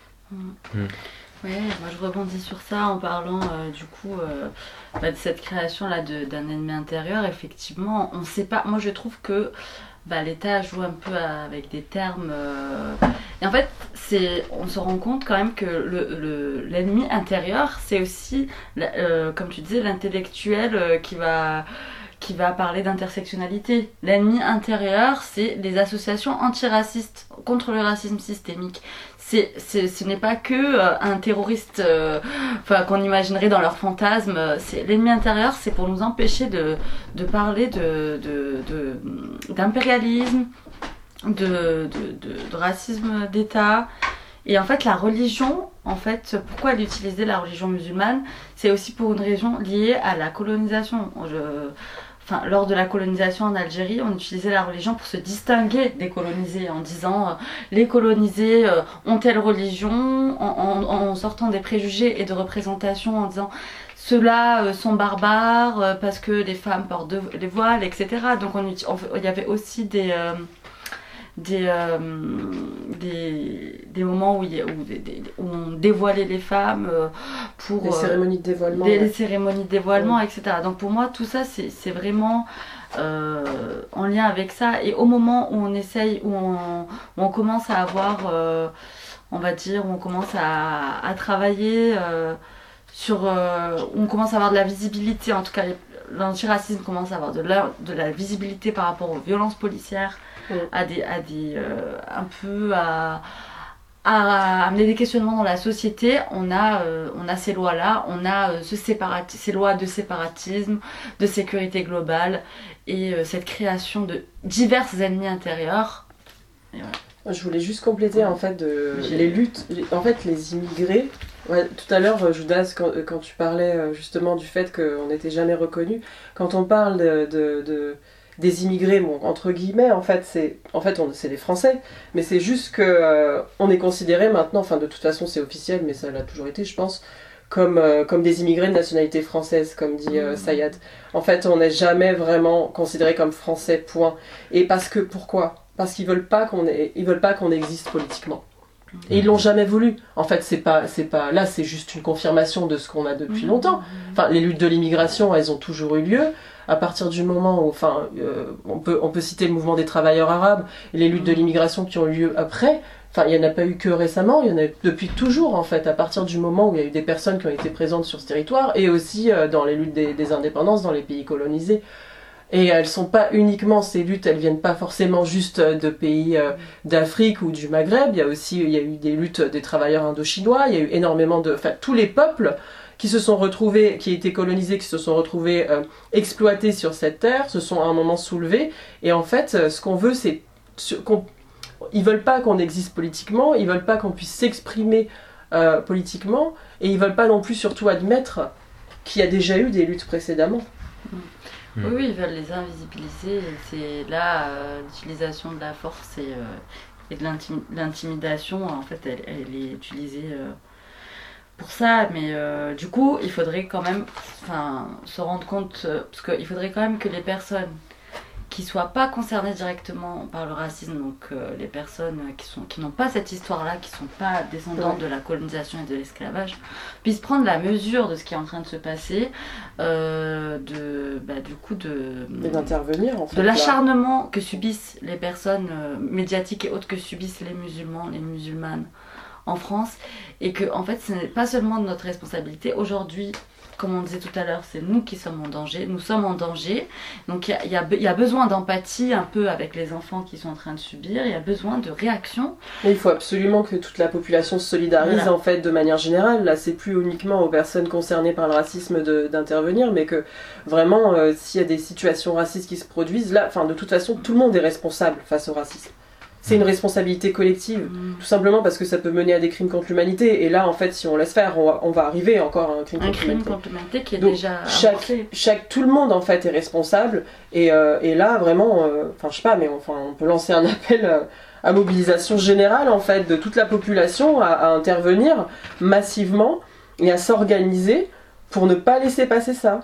Ouais, moi je rebondis sur ça en parlant de cette création-là d'un ennemi intérieur. Effectivement, on sait pas. Moi je trouve que l'État joue un peu avec des termes. Et en fait, on se rend compte quand même que l'ennemi intérieur, c'est aussi, comme tu disais, l'intellectuel qui va parler d'intersectionnalité. L'ennemi intérieur, c'est les associations antiracistes contre le racisme systémique. Ce n'est pas que un terroriste qu'on imaginerait dans leur fantasme. L'ennemi intérieur, c'est pour nous empêcher de parler d'impérialisme, de racisme d'État. Et en fait, la religion, pourquoi elle utilisait la religion musulmane, c'est aussi pour une raison liée à la colonisation. Lors de la colonisation en Algérie, on utilisait la religion pour se distinguer des colonisés, en disant les colonisés ont telle religion, en sortant des préjugés et de représentations, en disant ceux-là sont barbares parce que les femmes portent les voiles, etc. Donc il y avait aussi des moments où on dévoilait les femmes pour les cérémonies de dévoilement, cérémonies de dévoilement, etc. Donc pour moi tout ça c'est vraiment en lien avec ça. Et au moment où on essaye, où on commence à avoir on va dire, où on commence à travailler où on commence à avoir de la visibilité, en tout cas l'antiracisme commence à avoir de la visibilité par rapport aux violences policières, à amener des questionnements dans la société. On a ces lois-là, on a ces lois de séparatisme, de sécurité globale et cette création de divers ennemis intérieurs. Et voilà. Je voulais juste compléter en fait les luttes, les immigrés. Ouais, tout à l'heure, Judas, quand tu parlais justement du fait qu'on n'était jamais reconnus, quand on parle des immigrés, bon, entre guillemets, c'est des Français, mais c'est juste que on est considérés maintenant, de toute façon c'est officiel, mais ça l'a toujours été, je pense, comme des immigrés de nationalité française, comme dit Sayad. En fait, on n'est jamais vraiment considérés comme français, point. Et pourquoi ? Parce qu'ils veulent pas qu'on existe politiquement. Et ils l'ont jamais voulu. En fait, c'est pas là, c'est juste une confirmation de ce qu'on a depuis longtemps. Les luttes de l'immigration, elles ont toujours eu lieu. À partir du moment où, on peut citer le mouvement des travailleurs arabes, et les luttes de l'immigration qui ont eu lieu après. Il n'y en a pas eu que récemment, il y en a depuis toujours, en fait, à partir du moment où il y a eu des personnes qui ont été présentes sur ce territoire, et aussi dans les luttes des indépendances dans les pays colonisés. Et elles sont pas uniquement, ces luttes, elles viennent pas forcément juste de pays d'Afrique ou du Maghreb. Il y a eu des luttes des travailleurs indo-chinois, il y a eu énormément tous les peuples qui se sont retrouvés, qui étaient colonisés, qui se sont retrouvés exploités sur cette terre, se sont à un moment soulevés. Et en fait, ce qu'on veut, c'est ils veulent pas qu'on existe politiquement, ils veulent pas qu'on puisse s'exprimer politiquement, et ils veulent pas non plus surtout admettre qu'il y a déjà eu des luttes précédemment. Oui, ils veulent les invisibiliser. C'est là l'utilisation de la force et de l'intimidation. En fait, elle est utilisée pour ça. Mais du coup, il faudrait quand même se rendre compte, parce qu'il faudrait quand même que les personnes qui ne soient pas concernées directement par le racisme, donc les personnes qui n'ont pas cette histoire-là, qui ne sont pas descendantes de la colonisation et de l'esclavage, puissent prendre la mesure de ce qui est en train de se passer, d'intervenir en fait, de l'acharnement que subissent les personnes médiatiques et autres, que subissent les musulmans, les musulmanes en France, et que en fait ce n'est pas seulement de notre responsabilité. Aujourd'hui, comme on disait tout à l'heure, c'est nous qui sommes en danger, nous sommes en danger, donc il y a besoin d'empathie un peu avec les enfants qui sont en train de subir, il y a besoin de réaction. Mais il faut absolument que toute la population se solidarise en fait de manière générale. Là, c'est plus uniquement aux personnes concernées par le racisme d'intervenir, mais que vraiment, s'il y a des situations racistes qui se produisent, là, de toute façon, tout le monde est responsable face au racisme. C'est une responsabilité collective, tout simplement parce que ça peut mener à des crimes contre l'humanité. Et là, en fait, si on laisse faire, on va arriver encore à un crime contre l'humanité qui est donc, déjà tout le monde, en fait, est responsable. Et là, vraiment, je sais pas, mais on peut lancer un appel à mobilisation générale, en fait, de toute la population à intervenir massivement et à s'organiser pour ne pas laisser passer ça.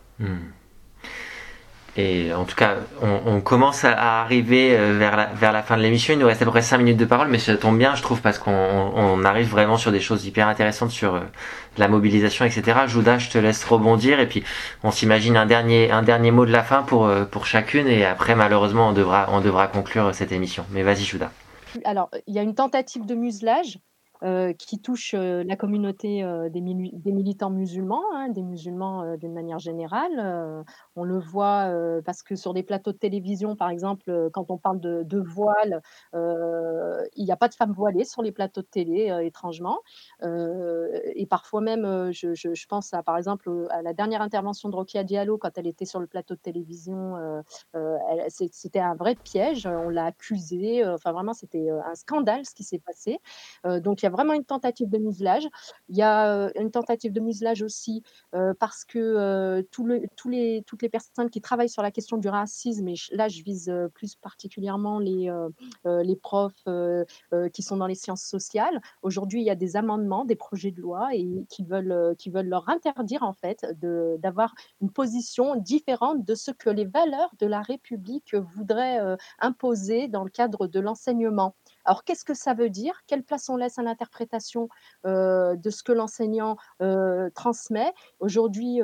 Et en tout cas, on commence à arriver vers la fin de l'émission. Il nous reste à peu près 5 minutes de parole, mais ça tombe bien, je trouve, parce qu'on arrive vraiment sur des choses hyper intéressantes sur la mobilisation, etc. Jouda, je te laisse rebondir, et puis on s'imagine un dernier mot de la fin pour chacune, et après, malheureusement, on devra conclure cette émission. Mais vas-y, Jouda. Alors, il y a une tentative de muselage qui touche la communauté des militants musulmans, des musulmans d'une manière générale. On le voit parce que sur des plateaux de télévision, par exemple, quand on parle de voile, il n'y a pas de femmes voilées sur les plateaux de télé, étrangement. Et parfois même, je pense par exemple à la dernière intervention de Rokia Diallo quand elle était sur le plateau de télévision. C'était un vrai piège, on l'a accusée. Vraiment, c'était un scandale ce qui s'est passé. Donc, il y a vraiment une tentative de muselage. Il y a une tentative de muselage aussi parce que toutes les personnes qui travaillent sur la question du racisme, et là je vise plus particulièrement les profs qui sont dans les sciences sociales, aujourd'hui il y a des amendements, des projets de loi qui veulent leur interdire en fait d'avoir une position différente de ce que les valeurs de la République voudraient imposer dans le cadre de l'enseignement. Alors, qu'est-ce que ça veut dire? Quelle place on laisse à l'interprétation de ce que l'enseignant transmet? Aujourd'hui,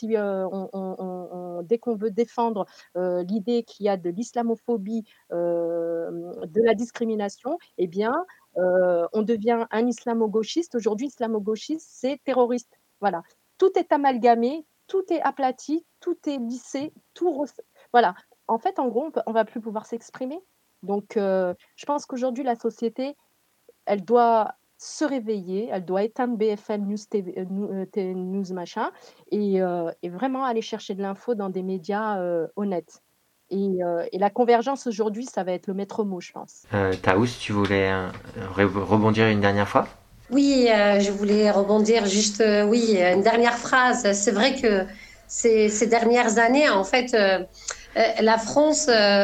dès qu'on veut défendre l'idée qu'il y a de l'islamophobie, de la discrimination, eh bien, on devient un islamo-gauchiste. Aujourd'hui, islamo-gauchiste, c'est terroriste. Voilà. Tout est amalgamé, tout est aplati, tout est lissé, voilà. En fait, en gros, on ne va plus pouvoir s'exprimer. Donc, je pense qu'aujourd'hui, la société, elle doit se réveiller, elle doit éteindre BFM News, TV, News machin, et vraiment aller chercher de l'info dans des médias honnêtes. Et la convergence aujourd'hui, ça va être le maître mot, je pense. Taous, tu voulais rebondir une dernière fois? Oui, je voulais rebondir juste, une dernière phrase. C'est vrai que ces dernières années, en fait, la France,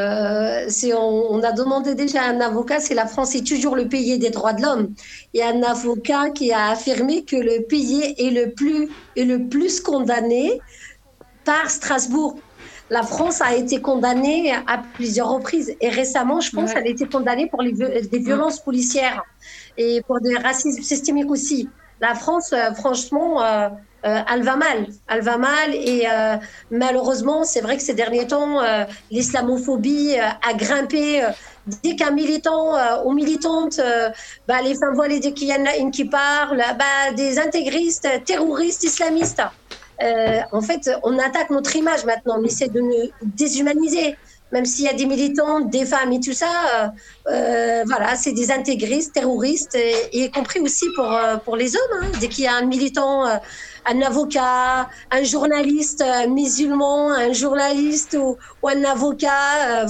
on a demandé déjà à un avocat si la France est toujours le pays des droits de l'homme. Il y a un avocat qui a affirmé que le pays est le plus condamné par Strasbourg. La France a été condamnée à plusieurs reprises. Et récemment, je pense qu'elle a été condamnée pour des violences policières et pour des racismes systémiques aussi. La France, franchement, elle va mal. Elle va mal et malheureusement, c'est vrai que ces derniers temps, l'islamophobie a grimpé. Dès qu'un militant ou militante, les femmes voilées, dès qu'il y en a une qui parle, des intégristes, terroristes, islamistes. En fait, on attaque notre image maintenant, on essaie de nous déshumaniser. Même s'il y a des militants, des femmes et tout ça, c'est des intégristes, terroristes, y compris aussi pour les hommes. Dès qu'il y a un militant, un avocat, un journaliste musulman, un journaliste ou un avocat,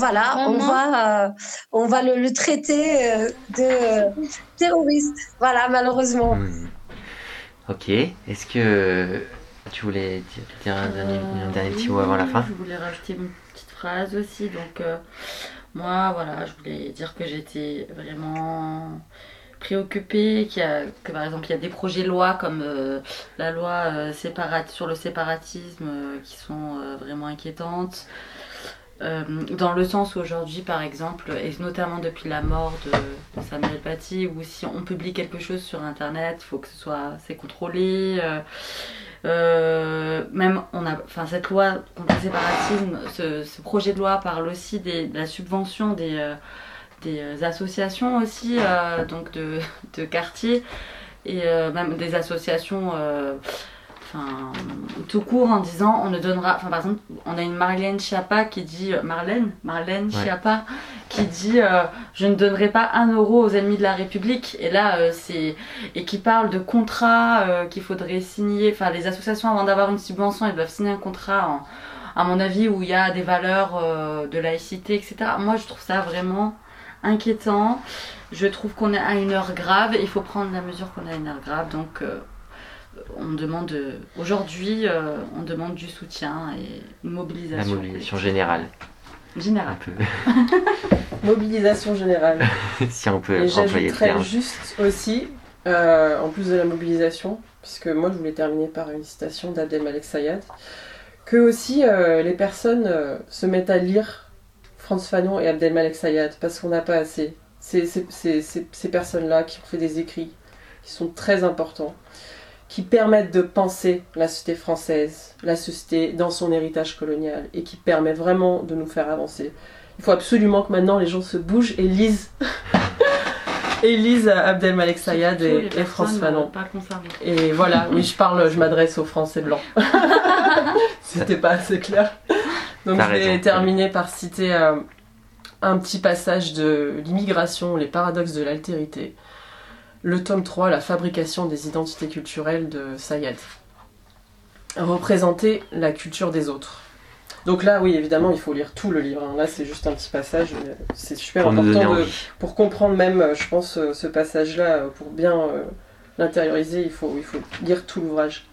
on va le traiter de terroriste. Voilà, malheureusement. Ok. Est-ce que tu voulais dire un dernier petit mot avant la fin? Je voulais rajouter une petite phrase aussi. Donc, moi, je voulais dire que j'étais vraiment préoccupée, que par exemple, il y a des projets de loi comme la loi sur le séparatisme qui sont vraiment inquiétantes. Dans le sens où aujourd'hui, par exemple, et notamment depuis la mort de Samuel Paty, où si on publie quelque chose sur Internet, il faut que c'est contrôlé. Même cette loi contre le séparatisme, ce projet de loi parle aussi de la subvention des associations aussi, donc de quartier, et même des associations tout court, en disant on ne donnera, par exemple on a une Marlène Schiappa qui dit Schiappa qui dit je ne donnerai pas 1 euro aux ennemis de la République, et là et qui parle de contrats qu'il faudrait signer, les associations avant d'avoir une subvention elles doivent signer un contrat à mon avis où il y a des valeurs de laïcité, etc. Moi je trouve ça vraiment inquiétant, je trouve qu'on est à une heure grave et il faut prendre la mesure qu'on est à une heure grave, donc on demande aujourd'hui, on demande du soutien et une mobilisation. La mobilisation générale. Générale. Mobilisation générale. Si on peut et employer le terme. J'ajouterais juste aussi, en plus de la mobilisation, puisque moi je voulais terminer par une citation d'Abdelmalek Sayad, que aussi les personnes se mettent à lire Frantz Fanon et Abdelmalek Sayad, parce qu'on n'a pas assez. Ces personnes-là qui ont fait des écrits qui sont très importants, qui permettent de penser la société française, la société dans son héritage colonial, et qui permet vraiment de nous faire avancer. Il faut absolument que maintenant les gens se bougent et lisent Abdelmalek Sayad et Frantz Fanon. Et voilà, oui, je m'adresse aux Français blancs. C'était pas assez clair. Donc je vais terminer par citer un petit passage de L'immigration, les paradoxes de l'altérité. Le tome 3, la fabrication des identités culturelles de Sayad. Représenter la culture des autres. Donc là, oui, évidemment, il faut lire tout le livre. Là, c'est juste un petit passage. Mais c'est super important pour comprendre même, je pense, ce passage-là, pour bien l'intérioriser, il faut lire tout l'ouvrage.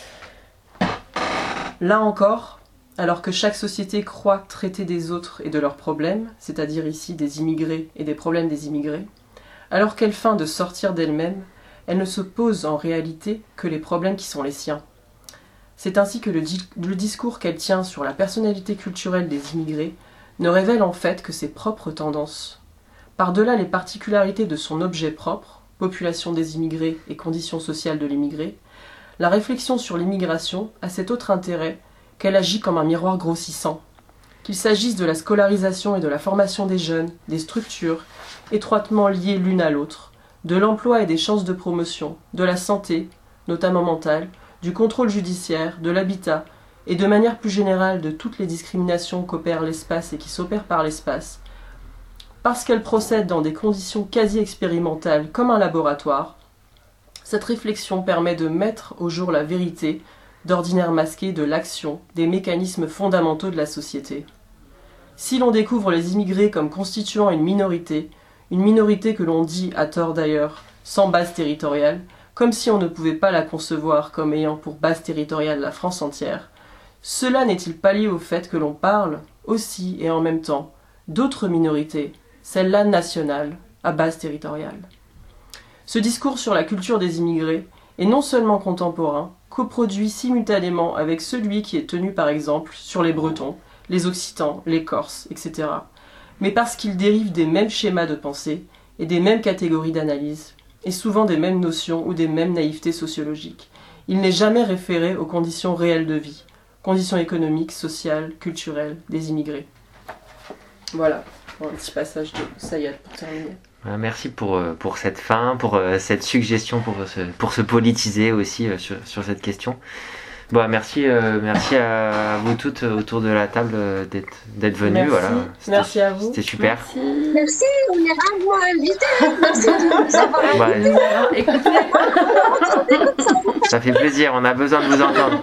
Là encore, alors que chaque société croit traiter des autres et de leurs problèmes, c'est-à-dire ici des immigrés et des problèmes des immigrés, alors qu'elle feint de sortir d'elle-même, elle ne se pose en réalité que les problèmes qui sont les siens. C'est ainsi que le discours qu'elle tient sur la personnalité culturelle des immigrés ne révèle en fait que ses propres tendances. Par-delà les particularités de son objet propre, population des immigrés et conditions sociales de l'immigré, la réflexion sur l'immigration a cet autre intérêt qu'elle agit comme un miroir grossissant. Qu'il s'agisse de la scolarisation et de la formation des jeunes, des structures, étroitement liées l'une à l'autre, de l'emploi et des chances de promotion, de la santé, notamment mentale, du contrôle judiciaire, de l'habitat, et de manière plus générale de toutes les discriminations qu'opère l'espace et qui s'opèrent par l'espace, parce qu'elle procède dans des conditions quasi expérimentales comme un laboratoire, cette réflexion permet de mettre au jour la vérité, d'ordinaire masquée, de l'action, des mécanismes fondamentaux de la société. Si l'on découvre les immigrés comme constituant une minorité que l'on dit, à tort d'ailleurs, sans base territoriale, comme si on ne pouvait pas la concevoir comme ayant pour base territoriale la France entière, cela n'est-il pas lié au fait que l'on parle, aussi et en même temps, d'autres minorités, celles-là nationales, à base territoriale. Ce discours sur la culture des immigrés est non seulement contemporain, coproduit simultanément avec celui qui est tenu par exemple sur les Bretons, les Occitans, les Corses, etc., mais parce qu'il dérive des mêmes schémas de pensée et des mêmes catégories d'analyse, et souvent des mêmes notions ou des mêmes naïvetés sociologiques. Il n'est jamais référé aux conditions réelles de vie, conditions économiques, sociales, culturelles des immigrés. Voilà, un petit passage de Sayad pour terminer. Merci pour cette fin, pour cette suggestion, pour se politiser aussi sur cette question. Bon, merci à vous toutes autour de la table d'être venues. Merci, voilà. Merci à vous. C'était super. Merci, on est rarement invités. Merci de nous avoir invités. Ça fait plaisir, on a besoin de vous entendre.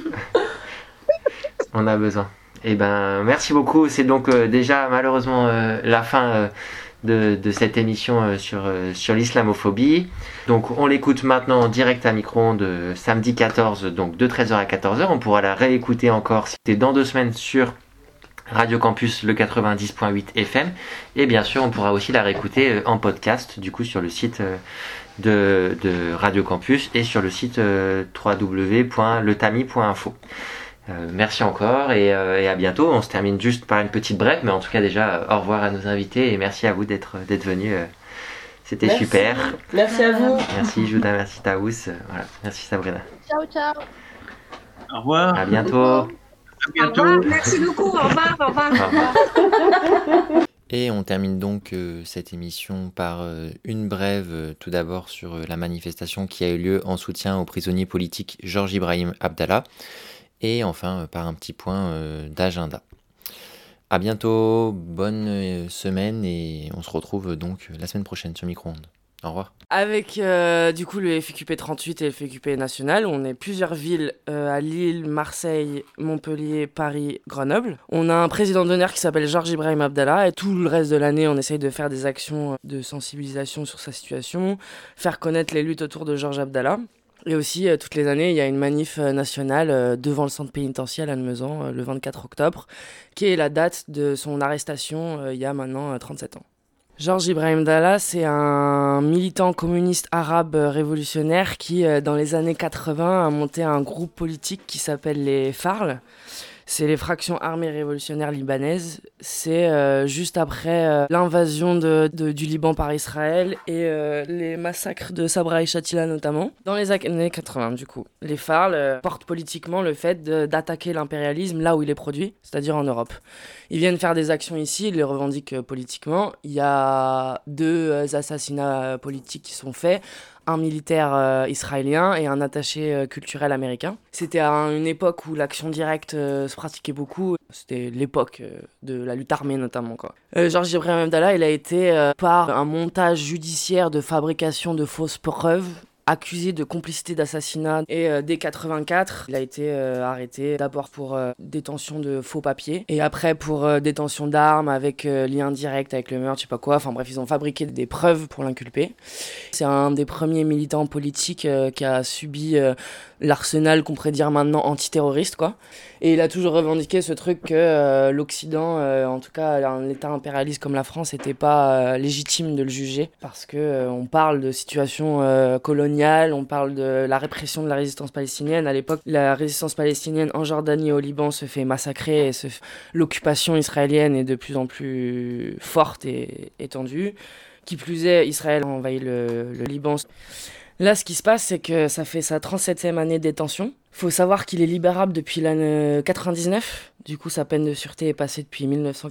On a besoin. Eh ben, merci beaucoup. C'est donc déjà malheureusement la fin de cette émission sur l'islamophobie. Donc on l'écoute maintenant en direct à micro-ondes samedi 14, donc de 13h à 14h. On pourra la réécouter encore, c'était dans 2 semaines sur Radio Campus le 90.8 FM. Et bien sûr, on pourra aussi la réécouter en podcast, du coup sur le site de Radio Campus et sur le site www.letami.info. Merci encore et à bientôt. On se termine juste par une petite brève, mais en tout cas déjà au revoir à nos invités et merci à vous d'être venus. C'était super. Merci à vous. Merci Juda, merci Taous. Voilà. Merci Sabrina. Ciao, ciao. Au revoir. À bientôt. À bientôt. Au revoir, merci beaucoup, au revoir, au revoir. Au revoir. Et on termine donc cette émission par une brève tout d'abord sur la manifestation qui a eu lieu en soutien au prisonnier politique Georges Ibrahim Abdallah et enfin par un petit point d'agenda. À bientôt, bonne semaine et on se retrouve donc la semaine prochaine sur Micro-ondes. Au revoir. Avec du coup le FQP 38 et le FQP national, on est plusieurs villes à Lille, Marseille, Montpellier, Paris, Grenoble. On a un président d'honneur qui s'appelle Georges Ibrahim Abdallah et tout le reste de l'année on essaye de faire des actions de sensibilisation sur sa situation, faire connaître les luttes autour de Georges Abdallah. Et aussi, toutes les années, il y a une manif nationale devant le centre pénitentiaire à Lannemezan, le 24 octobre, qui est la date de son arrestation il y a maintenant 37 ans. Georges Ibrahim Abdallah, c'est un militant communiste arabe révolutionnaire qui, dans les années 80, a monté un groupe politique qui s'appelle les FARL. C'est les fractions armées révolutionnaires libanaises. C'est juste après l'invasion du Liban par Israël et les massacres de Sabra et Shatila notamment. Dans les années 80 du coup. Les FARL portent politiquement le fait d'attaquer l'impérialisme là où il est produit, c'est-à-dire en Europe. Ils viennent faire des actions ici, ils les revendiquent politiquement. Il y a 2 assassinats politiques qui sont faits. Un militaire israélien et un attaché culturel américain. C'était à une époque où l'action directe se pratiquait beaucoup. C'était l'époque de la lutte armée notamment, quoi. Georges Ibrahim Abdallah, il a été par un montage judiciaire de fabrication de fausses preuves accusé de complicité d'assassinat et dès 84, il a été arrêté d'abord pour détention de faux papiers et après pour détention d'armes avec lien direct avec le meurtre, je sais pas quoi. Enfin bref, ils ont fabriqué des preuves pour l'inculper. C'est un des premiers militants politiques qui a subi l'arsenal qu'on pourrait dire maintenant antiterroriste, quoi. Et il a toujours revendiqué ce truc que l'Occident, en tout cas un État impérialiste comme la France, n'était pas légitime de le juger parce que on parle de situation coloniale, on parle de la répression de la résistance palestinienne. À l'époque, la résistance palestinienne en Jordanie et au Liban se fait massacrer et l'occupation israélienne est de plus en plus forte et étendue. Qui plus est, Israël a envahi le Liban. Là, ce qui se passe, c'est que ça fait sa 37e année de détention. Faut savoir qu'il est libérable depuis l'année 99. Du coup, sa peine de sûreté est passée depuis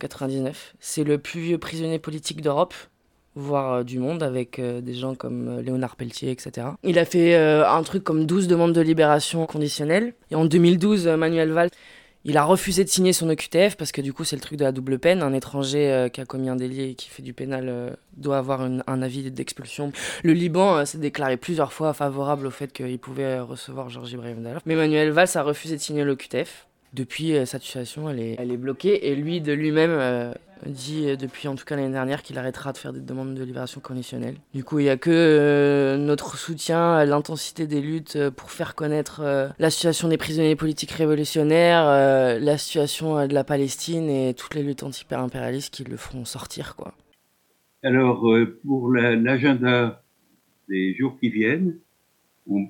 1999. C'est le plus vieux prisonnier politique d'Europe, voire du monde, avec des gens comme Léonard Peltier, etc. Il a fait un truc comme 12 demandes de libération conditionnelle. Et en 2012, Manuel Valls, il a refusé de signer son OQTF parce que du coup c'est le truc de la double peine. Un étranger qui a commis un délit et qui fait du pénal doit avoir un avis d'expulsion. Le Liban s'est déclaré plusieurs fois favorable au fait qu'il pouvait recevoir Georges Ibrahim Abdallah. Mais Manuel Valls a refusé de signer l'OQTF. Depuis, sa situation elle est bloquée et lui de lui-même dit depuis en tout cas l'année dernière qu'il arrêtera de faire des demandes de libération conditionnelle. Du coup, il n'y a que notre soutien à l'intensité des luttes pour faire connaître la situation des prisonniers politiques révolutionnaires, la situation de la Palestine et toutes les luttes anti-impérialistes qui le feront sortir, quoi. Alors, pour l'agenda des jours qui viennent, on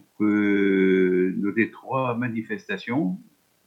peut noter 3 manifestations.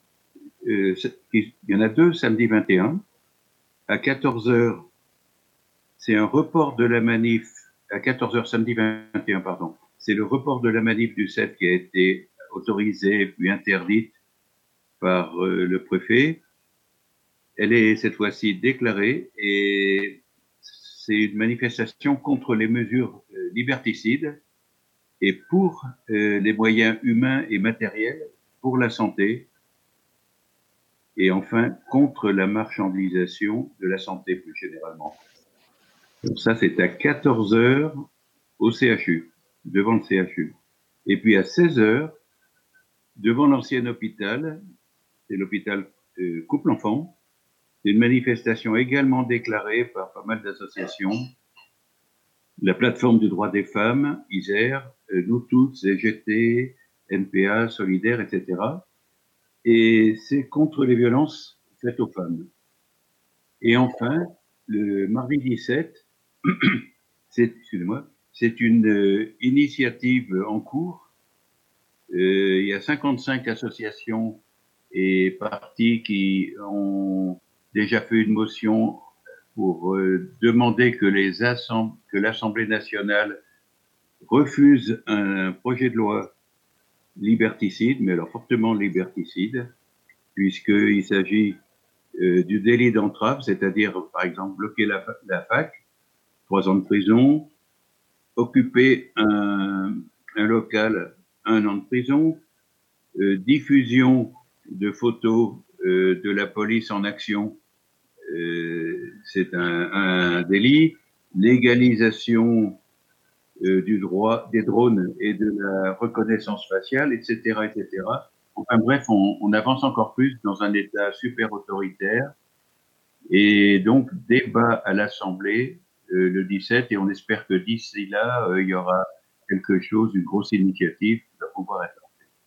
Il y en a 2 samedi 21. À 14h, c'est un report de la manif, à 14h samedi 21, pardon. C'est le report de la manif du 7 qui a été autorisée puis interdite par le préfet. Elle est cette fois-ci déclarée et c'est une manifestation contre les mesures liberticides et pour les moyens humains et matériels pour la santé. Et enfin, contre la marchandisation de la santé plus généralement. Donc ça, c'est à 14h au CHU, devant le CHU. Et puis à 16h, devant l'ancien hôpital, c'est l'hôpital Couple-Enfant, c'est une manifestation également déclarée par pas mal d'associations. La plateforme du droit des femmes, ISER, Nous Toutes, CGT, NPA, Solidaire, etc. Et c'est contre les violences faites aux femmes. Et enfin, le mardi 17, c'est une initiative en cours. Il y a 55 associations et partis qui ont déjà fait une motion pour demander que l'Assemblée nationale refuse un projet de loi liberticide, mais alors fortement liberticide, puisqu'il s'agit du délit d'entrave, c'est-à-dire, par exemple, bloquer la fac, 3 ans de prison, occuper un local, 1 an de prison, diffusion de photos de la police en action, c'est un délit, légalisation du droit des drones et de la reconnaissance faciale, etc., etc. Enfin bref, on avance encore plus dans un État super autoritaire et donc débat à l'Assemblée le 17 et on espère que d'ici là, il y aura quelque chose, une grosse initiative qui va pouvoir être